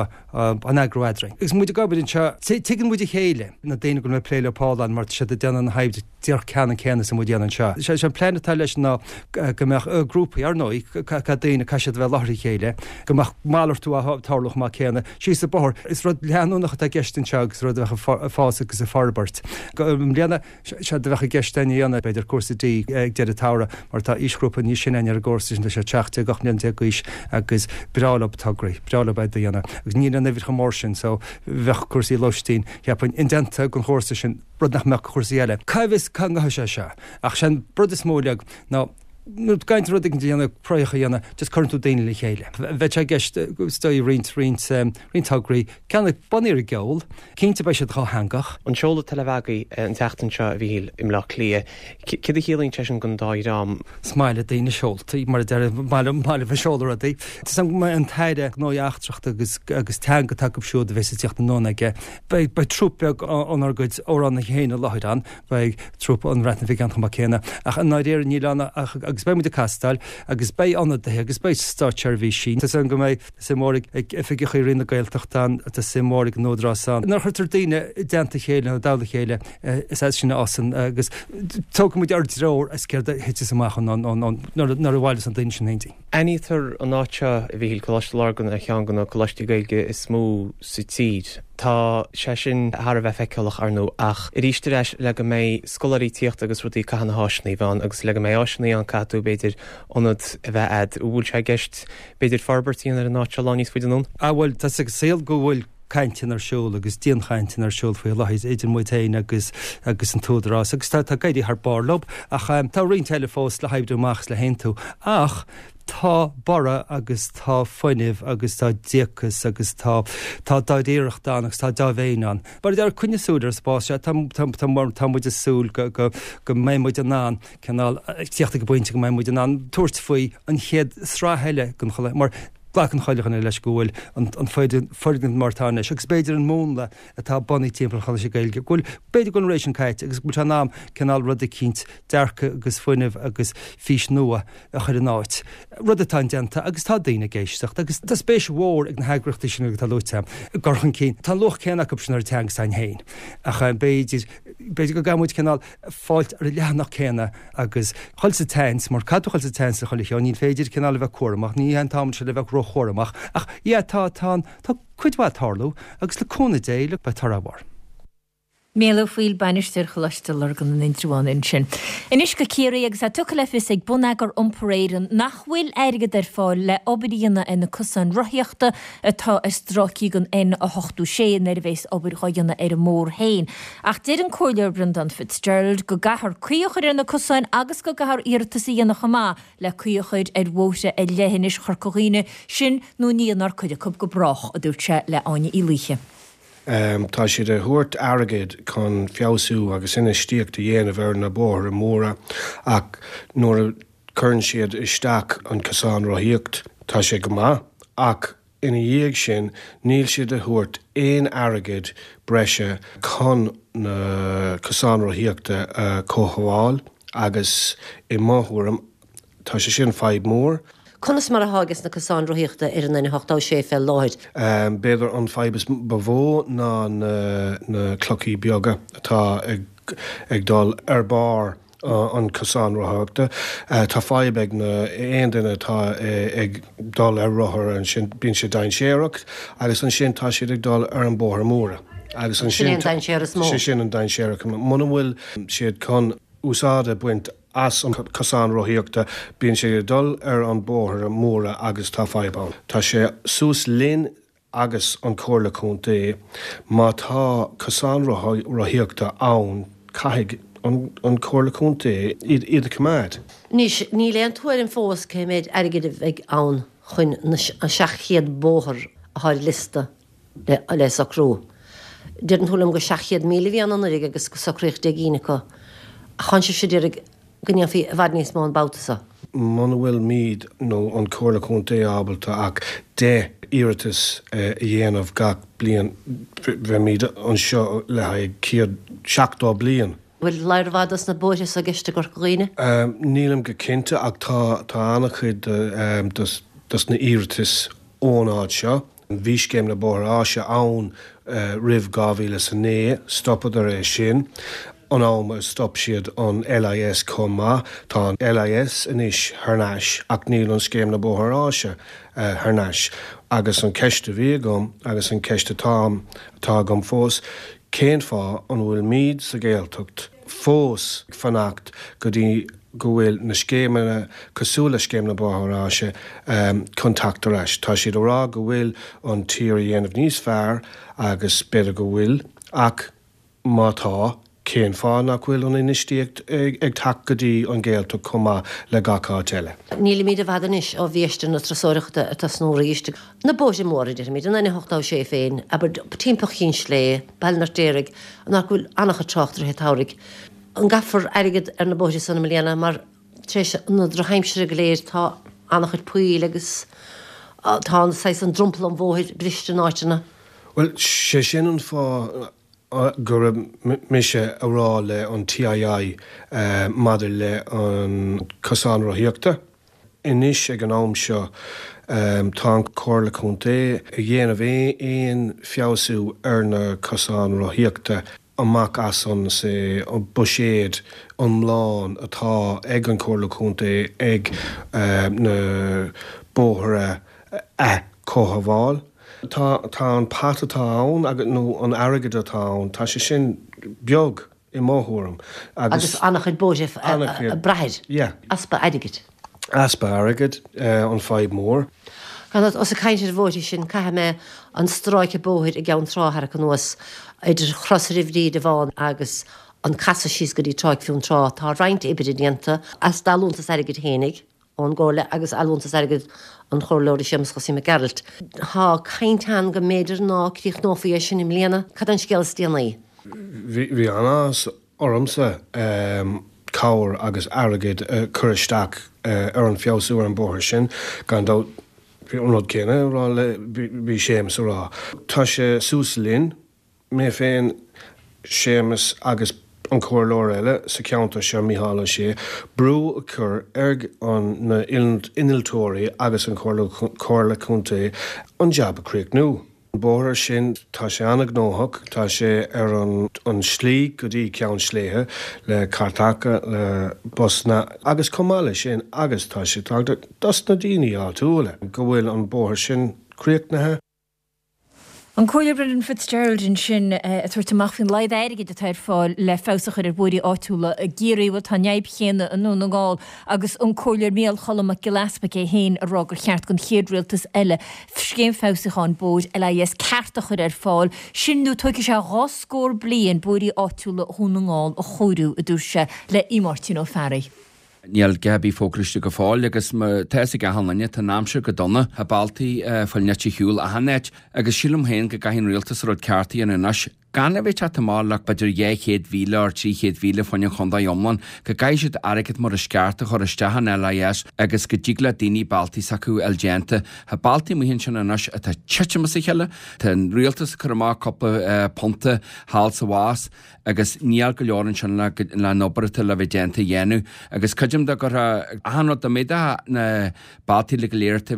an agroadring. Gus muid a gabidin se tuigeann muid a chéile na déine go mé pléile Pálan mar se a dean an haimh tíor cean chéna sa muid an seo. Se an pléinetá leis ná gomach grúpaí ar nóí déine caiisiad bheith láthí chéile, gomach málar tú a tálach má chéna. Sí sa bór is rud leanúnach a gestin segus rud bheith fása agus a farbart. Léana se bheitcha gesteine anna beidir cuasadí ag de a tára mar tá isgrúpa ní sin ar gcósa se teachta gachnean deis agus brálab tagraí. Brala bei dhéana agus ní an bhíh mór sin so bheith cuasaí loistín heappain indenta gon chósa sin brud nach meach cuasaí eile. Caibhis cangathe se ach sin brud is móleag ná nu gaiint rud ag díanana proicha dhéanana just chuintú daine le chéile. Bheit sé gceist stoi rintágraí ceanna baníir a geol, cínta bei sé dá hangach. An seola televagaí an teachtain seo a bhíl im le lia. Cid a chéalainn te sin gon dáírám? Smaile daine seoltaí mar máile bheith seolar a dí. Tás an an taide nóíachtracht agus teanga take siúd a bheits teocht na nónaige. Bei trúpeag an argóid órán na chéine láid an, bei trúp an rétna bhí gan chéna ach an náidéir nílána agus bei mu de castal agus bei anna agus bei startchar bhí sin. Tás an go méid sé mórig ag ifiige chu rinne gailteachtain a sé mórig nódrásán. Nar chutar daine denta chéile dála chéile is sin asan agus tócha mu ardróir is céir hite amachchan nar bhhaile an daine sin héintí. Anítar an áte a bhíhíil choláistelargan a cheangan a choláistí gailge is smó sa tíd. Tá sé sin Har bheith feiceach ar nó ach i ríiste leis le go mé scolarí tíocht agus rudí caihanna háisnaí bhain agus le go mé áisnaí an catú beidir anad a bheith ad bhúil sé gceist beidir farbertííon ar an náte láníos fuidirún? Bhfuil tá saoil go bhfuil caiintin ar siúil agus díon chaintin ar siúil faoi láthis idir mutéin agus an túdarrás agus tá gaiidí th barlob ach tá rion telefós le haimdúachs le henú ach tá bara agus tá foiineh agus tá diachas agus tá dáidéireach dánagus tá dáhhéán. Bar ar cunne súdar spáise tá muid a súl go mémuid an ná canál tíochtta go buinte go mémuid an ná tuairt faoi an chéad sráheile gon chola mar Glachan choilechan leis gohfuil an ferdint martáne, agus beidir an mónla atá bonní timppla chala sé gailge. Gúil beidir gon rééis an caiite, agus bú ná cenál rud a cinint dearcha agus foiineh agus fís nua a chuir an áit. Rud atá denta agus tá daine géisteach, agus tá spéis mhór ag na heagreachta sin go tá lúte gorchan cín. Tá loch céannach sin ar teangstein héin. A chu beidir go gamúid cenál fáilt ar leannach céna agus choil sa teins, mar cadúchail sa teins a choil nín féidir cenál le bheith cuaramach, ní an tám se le bheith choramach ach tá cuidhá tarlú agus le cóna déile be tarhhar. Méle fuil banisteir cholastal ar gan an intrúáin sin. Inis go céirí agus a tucha le fis ag bunagar omperéiran nachhfuil airgad ar fáil le obaíanana ina cusan rothíochta atá is drocí gan in a 8 ar bhééis obairchaanna ar mór héin. Ach déir an cóileir Brendan Fitzgerald go gahar cuiochuir ina cusáin agus go gahar irtasí ana chamá le cuiochuid ar bhóise a lehinis chorcoghine sin nó níonar chuide cub go brach a dúirte le aine íliche. Tá siad a thuirt agad chun fiosú agus ina stíocht a dhéanamh ar na bóthir a móra ach nuair a churn siad isteach an cosán rothíocht tá sé go maith ach ina dhéag sin níl siad a thuirt éon agad breise chun na cosán rothíochta cóthabháil agus I máthúram tá sé sin feidh mór. Conas mar a hágus na cosán rothíochta ar an 8 fel láid. Beidir an feibes bhó ná na clochaí beaga atá ag dul ar bar an cosán rothíochta. Tá feibeg na aon duine tá ag dul ar rothir an sin bíonn sé dain séireacht, agus an sin tá siad ag dul ar an bóthir móra. Agus an sin an dain séireach. Muna bhfuil siad chun úsáide buint as an cosán rothíochta bíonn sé dul ar an bóthir móra agus tá feibán. Tá sé sús linn agus an cóirla chunta má tá cosán rothíochta ann caiigh an cóirla chunta iad cumad. Ní leon tuair an fós céimiid agad ag ann chuin an 600 bóthir a tháir lista le sacrú. Deir an thulam go 600 míle bhí an anrig agus go sacréocht de gínecha. A chan sé deireadh Gynna fi fadnís má an báutasa. Mana bhfuil míad nó an cóirla chunta ábalta ach de iiritas dhéanamh gach blian bheith míad an seo le haid céad 7 blian. Bhfuil leirhhadas na bóiris a giste gur ghoine? Nílam go cinnte ach tá annach chuid das na iiritas ónáid seo. Bhí céim na bóthir áise ann rih 2009 stoppad ar é sin. An áma stop siad an LIS comma, tá an LIS inis thnáis ach níl an scéim na bóthir áise thnáis. Agus an ceiste bhí gom, agus an ceiste tá gom fós, cén fá an bhfuil míad sa Gaeltacht. Fós fannacht go bhfuil na scéimena cosúla scéim na bóthir áise contactar eis. Tá siad rá go bhfuil an tír dhéanamh níos fearr agus beidir go bhfuil ach mátá cén fá nach bhfuil an inistíocht ag tagadí an Gaeltacht comma le gacá teile. Níl míad a bhadanis ó bhíiste na trasóireachta a snóra íiste. Na bóise móra idir míad an 8 féin, aber timppach chin slé, bailnar déirigh, nach bhfuil annacha tráchttar he táirigh. An gafar airigid ar na bóise sanna miliana mar tréis na droheimsere léir tá annachchud puí agus tá an 6 an drumpel an bmhóid briste náitena. Well, sé sin an fá gur mise ará le an TII madidir le an cosán rothíochta. Inis ag an am seo tá cóirla chunta a dhéanamh éon fiosú ar na cosán rothíochta amach as an sé an buséad an mláán atá ag an cóirla chunta ag na bóthire cóthabháil. Tá an patatá ann agus nó an airgad atá tá sé sin beag I máthúram. Agus annachchud bóise breid? Aspa airgad? Aspa airgad an feidh mór. Gan os a caiinte bhóide sin caithe mé an stráice bóid I gceann tráthar an nuas idir chrosrihrí de bháin agus an casa síos go dtí tráic fiún trá tá roinnt ibidíanta as dalúntas airgad hénig ón ggóla agus alúntas airgad an chorlóir sémas chosí me Geralt. Tá caintean go méidir ná críoch nófaí sin Im léana, cad an scéalas déanaí? Bhí annas ormsa cabhair agus airgad churisteach ar an fiosú ar an bóthir sin gan dó unrod céine rá le bhí sémas rá. Tá sé súsalín mé féin sémas agus an cóirlóir eile sa ceanta se míhála sé, brú a chur an na iniltóirí agus an cóirla chunta an jabbaríoch nó. Bóthir sin tá sé annach nóthach, tá sé ar an slí go dtí ceann sléthe le cartacha le bosna agus comála sin agus tá sé tágta das na daoine áúla go bhfuil an bóthir sin críochnathe. An Choir Brendan Fitzgerald in sin tuairta amach fin leid aige de tair fáil le fásachar ar buí áúla a géiríh tá neib chéine an nó gáil agus an choir méal cholamach gilaspa é héin a rágur cheart gon chéadréaltas eile céim fásaán bóid eile dhéas ceartachar ar fáil sinú tuice se ráscór blion buí áúla húnaáil a choirú a dúse le imartin ó ferri. Níl gabí fócliste go fáil agus teasa go hanne tá námse go donna a baltaí foiilnetí hiúil a hanéit agus sílam héin go gaithín rialtas rud ceartaí an inas. Ganna bheith teamáach beidir 100,000 or 300,000 fanne chunda jomlan, go gaiisiid agad mar a scearta chu istehan LIS agus go ddígla daoine baltaí sacu algénta, ha baltaí muhinn sin inas a tá teitemas chéile, tá rialtas chumá coppa ponta hall sa bhás agus níal go leorann sin le nobarta le bheitgénta dhéanú, agus chuidim de gur anhad do méide na baltaí le léirta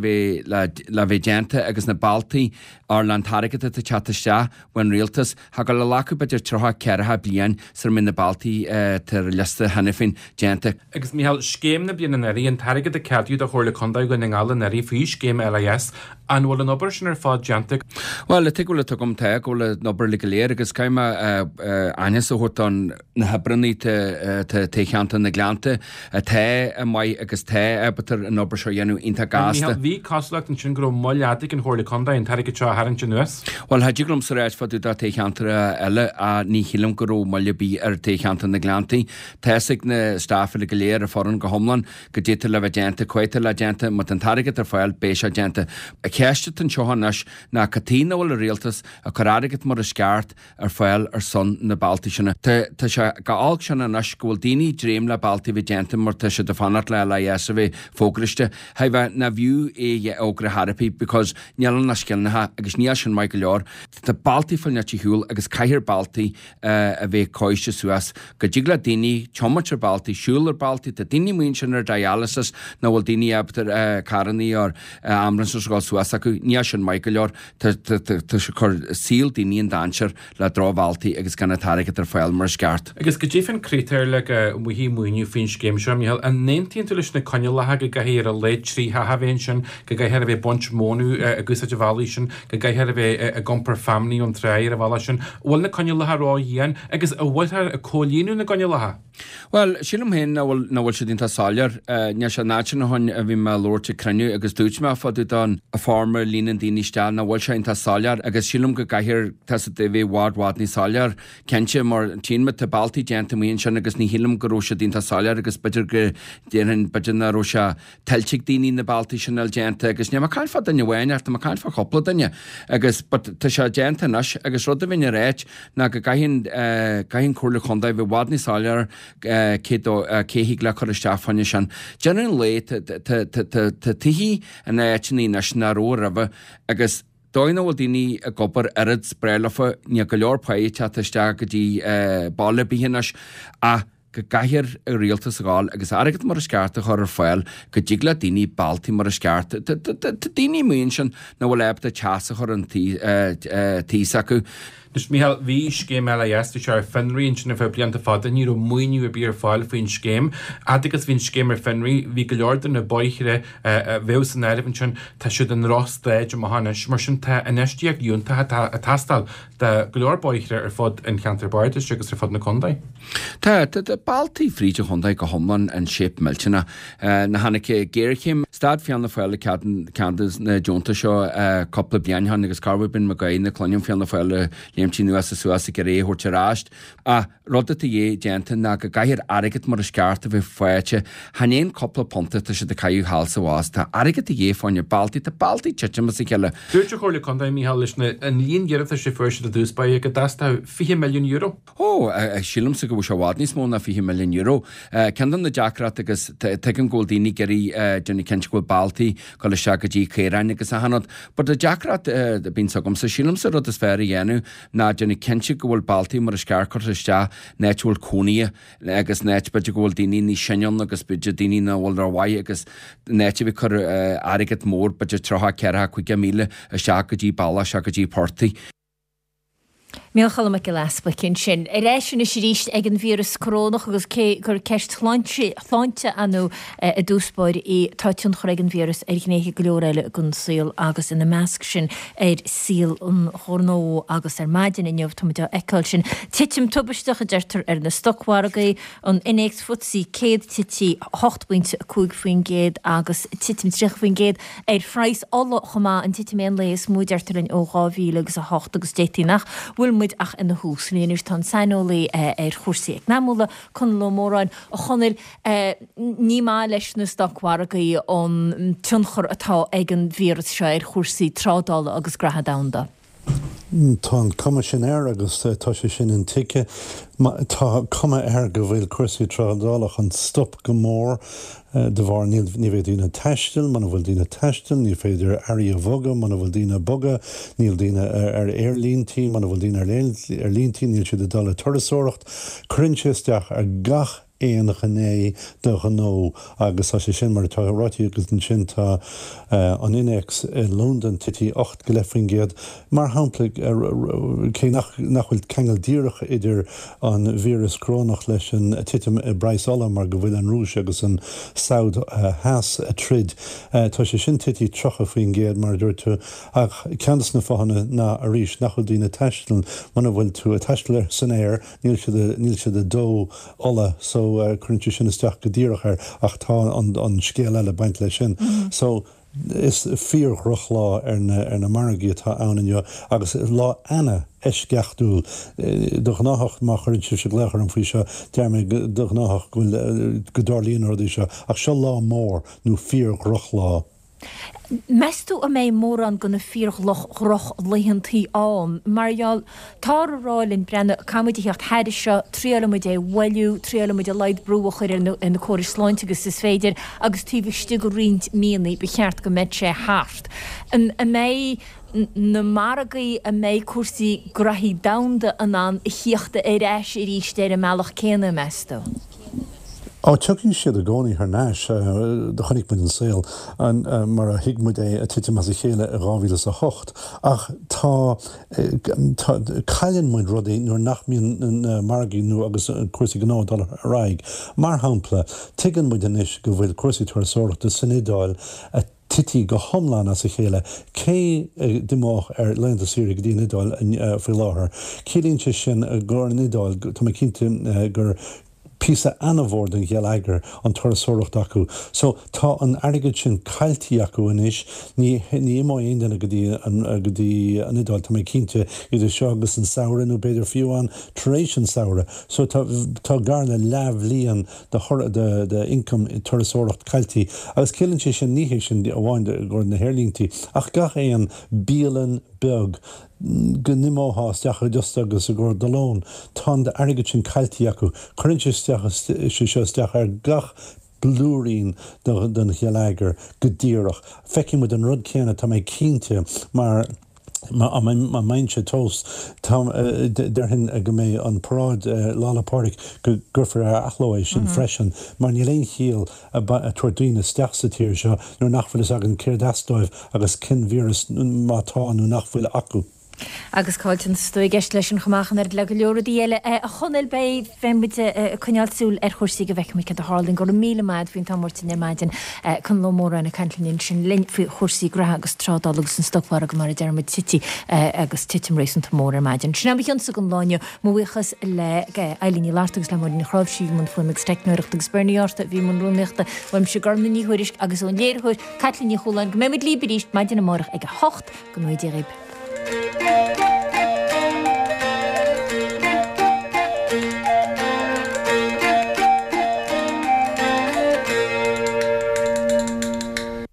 le bheitgénta agus na baltaí ar lantarigad a chatiste when rialtas go le lacu beidir trotha cearatha blian sar min na baltaí tar lista hanafin déanta. Agus míhall scéim na blian naí an tarigad a ceadú a chóirla condaid go ngála naí fao scéim LIS an bhfuil an obair sin ar fád deanta. Well, le tuúla tugam te góla nobar le léir agus caiime aine a thuirtán na hebranní técheanta na gleanta a té a mai agus té ebatar an obair seo dhéanú inta gáasta. Bhí cáslacht an sin go maileadaigh an chóirla condaid an tarigad seo harann sin nuas? Well, hadíglam sa réit fadú dá técheanta eile a ní chilam goró maiile bí ar técheanta na gleantaí. Teigh na stafa le go léir a foran go homlan go dtéta le bheitgénta chuite le déanta mat an tarigad ar fáil béis a déanta. A ceiste an seohanas na catína bhfuil a réaltas a choráigad mar a sceart ar fáil ar son na baltaí sinna. Tá se gáág sena nas gohfuil daoine dréim le baltaí bheitgénta mar tá se de fanart le LIS a bheith fógriste. Ha bheith na bhiú é ógra Harapí because níalan na sciilnathe agus níos sin mai go leor. Tá baltaí foiilnetí hiúil agus caiir baltaí a bheith cóiste suas. Go ddígla daoine chomatir baltaí, siúlar baltaí, tá daoine muon sin ar dialysis na bhfuil daoine abtar caraní ar ambrans gáil suas acu níos sin mai go leor tá chur síl daoine an dainsear le drábhaltaí agus ganna tarigad ar fáil mar sceart. Agus go ddífan críteir le muhí muoinú fin scéim seo míhall an 19 leis na coinelathe go gaithir a leid trí hahain sin go gaithir a bheith bont mónú agus a bhhaí sin go gaithir a bheith a gompar famní an tréir a bhla sin bhfuil na coinelathe rá dhéan agus a bhhailthe a cólíú na coinelathe. Well, sílam hen bhfuil sé dínta sáilear ne se náte na hain a bhí me lóirte creniu agus dúit me fadú don a farmer línan daoine steil na bhfuil sé inta sáilear agus sílam go gaithir tá a bheith wádhád ní sáilear cente mar tíime tá baltaí déanta muon sin agus ní hilam go róise dínta sáilear agus beidir go déanaan beidir na róise tilteigh daoine na baltaí sin déanta agus ne caiinfa daine bhhain ar tá caiinfa chopla daine agus tá se déanta nas agus rud a bhíine réit na go gaithín chóirla chundaid bh wádní sáilear céhíigh le chu isteáine sin. Jean le tuhíí an éitní nas na ró rabh agus Dóine bhfuil daoine a gopur arid spréalafa ní go leorpaí teiste go dtí bailla bíhénas a go gaiir a rialtas gáil agus agad mar a scearta chu ar fáil go ddígla daoine baltaí mar a scearta. Daoine muon sin na bhfuil ebta teasa chu an tí acu. Dus míhall bhí scéim LIS tú se fenrií sin a bheith blianta fada ní ó muoinú a bíar fáil faoin scéim. Agus bhín scéim ar fenrií bhí go leordan na báithre bhéh san airhann sin tá siúd an rástéid a hanis mar sin tá inistíag dúnta a tastal de go leor báithre ar fod an cheantarbairte agus ar fod na condaid. Tá baltaí fríide chundaid go homlan an sép milltena na hanig géirchéim stad fianna fáile candas na dúnta seo coppla blianhan agus carbh bin me gaí na cloineam fianna fáile neamtí nuas a suasa go réhúirt ráist a rudda é déanta na go gaiir agat mar a scearta bh foiite hanéon coppla ponta tá si de caiú hása bháis Tá agat é fáinne baltaí tá baltaí tete mas i ceile. Dúirte choirla chunda míhall leis an líon ggéirta sé fuirse a dúspa go dasta 4 milliún euro. Ó sílam sa go bh sehád mó na 4 milliún euro. Cean na deacrat agus tegan ggóil daoine geirí duna cinint goil baltaí go le se go dtí chéráin agus a hanad, bud a deacrat bín sagm sa sílam sa rud is fear dhéanú ná duna cinse go bhfuil baltaí mar a scearcart iste néitúil cónaí agus néit beidir ggóil daoine ní seineon agus beidir daoine na bhfuil ráhaid agus néite bh chur agat mór beidir trotha ceartha 5 míle a se go dtí balla se go dtí portaí. Méchala me go lespa cin sin. Réisisin is ríist ag an vírus corónach agus gur ceist chláinte anú a dúspáir í táitiún chur ag an vírus ar gnéige glóréile gon síl agus ina measc sin ar síl an chornó agus ar maidin in jobh toide eáil sin. Titim tubisteach a deirtar ar na stochhargaí an inécht futsaí céad tití 8.2 faoin géad agus titim 3 faoin géad ar phrais alla chumá an titimén léas mú deirtar in óáhí agus a 8 agus 10 nach bhfuil muid ach in na hús líonir tá sainolaí ar chósaí ag námúla chun lomóráin a chonil ní má leis na stochhargaí an tunchar atá ag an vírus se ar chósaí trádála agus gratha damda. Tá cuma sin air agus tá sé sin an tice tá cuma air go bhfuil cuasaí trádálaach an stop go mór de bhar ní bhéh dína teistil, man bhfuil dína teistil, ní féidir airí a bhoga, man bhfuil dína boga, níl dína ar airlíntí, man bhfuil dína ar líntí, níl siad a dala torasóireacht, crinseteach ar gach éanaachné do nó agus tá sé sin mar tárátíí agus an sin tá an inex London tití 8 go leifrin géad mar hapla cé nachhfuil cheangaildíireach idir an vírus crónach leis an titim Bryceála mar go bhfuil an rúis agus an saoid háas a trid. Tá sé sin tití trocha faoin géad mar dúirtu ach ceantas na fáhanna ná a ríis nachhfuil dína teistil man bhfuil tú a teistilir san éir níl siad a dó ola so chuintú sin isteach go dtíireach ach tá an scéal eile baint lei sin. So is fíorchroch lá ar na margaí atá annainne agus lá ana ceachtúil do náthach má chuirn si léchar an faoi seo dearmé do náthach go dálíon ordí seo ach se lá mór nó fíorchroch lá. Meistú a mé mór an gona fíorchroch leihantaí an, marall tá rálinn brenne caiimiideocht heidir seo tríalaid é bhhailú, tríalaid a leid brúachir in na choir sláinte agus is féidir agus tíbhiste go riint míanaí becheart go meid sé háart. A mé na margaí a mé cuasaí grathí damda an i chiochta ar éis i ríiste ar a meach céanna meistú. Tugann siad a gcónaí th náis do chunig mu an saoil mar a hiigmuid é a titim as a chéile a 2008 ach tá cailann muid rudaí nuair nach míon margaí nó agus cuasaí gná dal raig. Mar hampla tugann muid inis go bhfuil cuasaí tuairisóireachta san idáil a tití go thomláin as a chéile cé dimách ar leanta siúra go dtí idáil faoi láthair. Cílíonn sin a gcóir an idáil tá cinnte gur písa anmhórdan geal aiger an tuairisóireacht acu. So tá an airgid sin cailtí acu inis ní má aon dena go dtí an idáil tá mé cinnte idir seo agus an saoire nó beidir fiú an taréis an saoire. So tá garna leabhlíon de income tuairisóireacht cailtí agus ciann sé sin níhé sin a bháin gur na hairlíntí ach gach é an bíalan beag go nimóthsteach just agus a gur dalón tá de airgid sin cailtí acu chuann seosteach ar gach blúín den chealáiger go dtíireach. Feici mu an rud céanna tá mé cínte mar a mainse tós der hin go mé an prád lálapáric go gurfar achlóéis sin freisin mar ní léon chial a tuairdaoine steach sa tíir seo nó nachfuil agan céirdastáibh agus cin vírus mátá nó nachfuil acu. Agus cáiltin stoi gceist leis an chomachan ar le go leoradí eile a chonel bei fémide chunealsúil ar chósaí go bheicimiid a hálinn go míle maid hín tá mórtin ar maidin chun lomóra na cantlíonn sin linn fao chósaí gratha agus trádal agus an stochhar go mar a dearmid tití agus titim rééis an mór ar maidin. Sinna bhí ansa an láine mhuichas le eilíní látagus le mar na chráibhsí man fuimig steicnúireachta agus burníorta bhí man rúneachta bhaim se garna níhuiiris agus ón léirthúir catlíní choláin go méid líberíist maidin na mórach ag a 8 go nuid rib.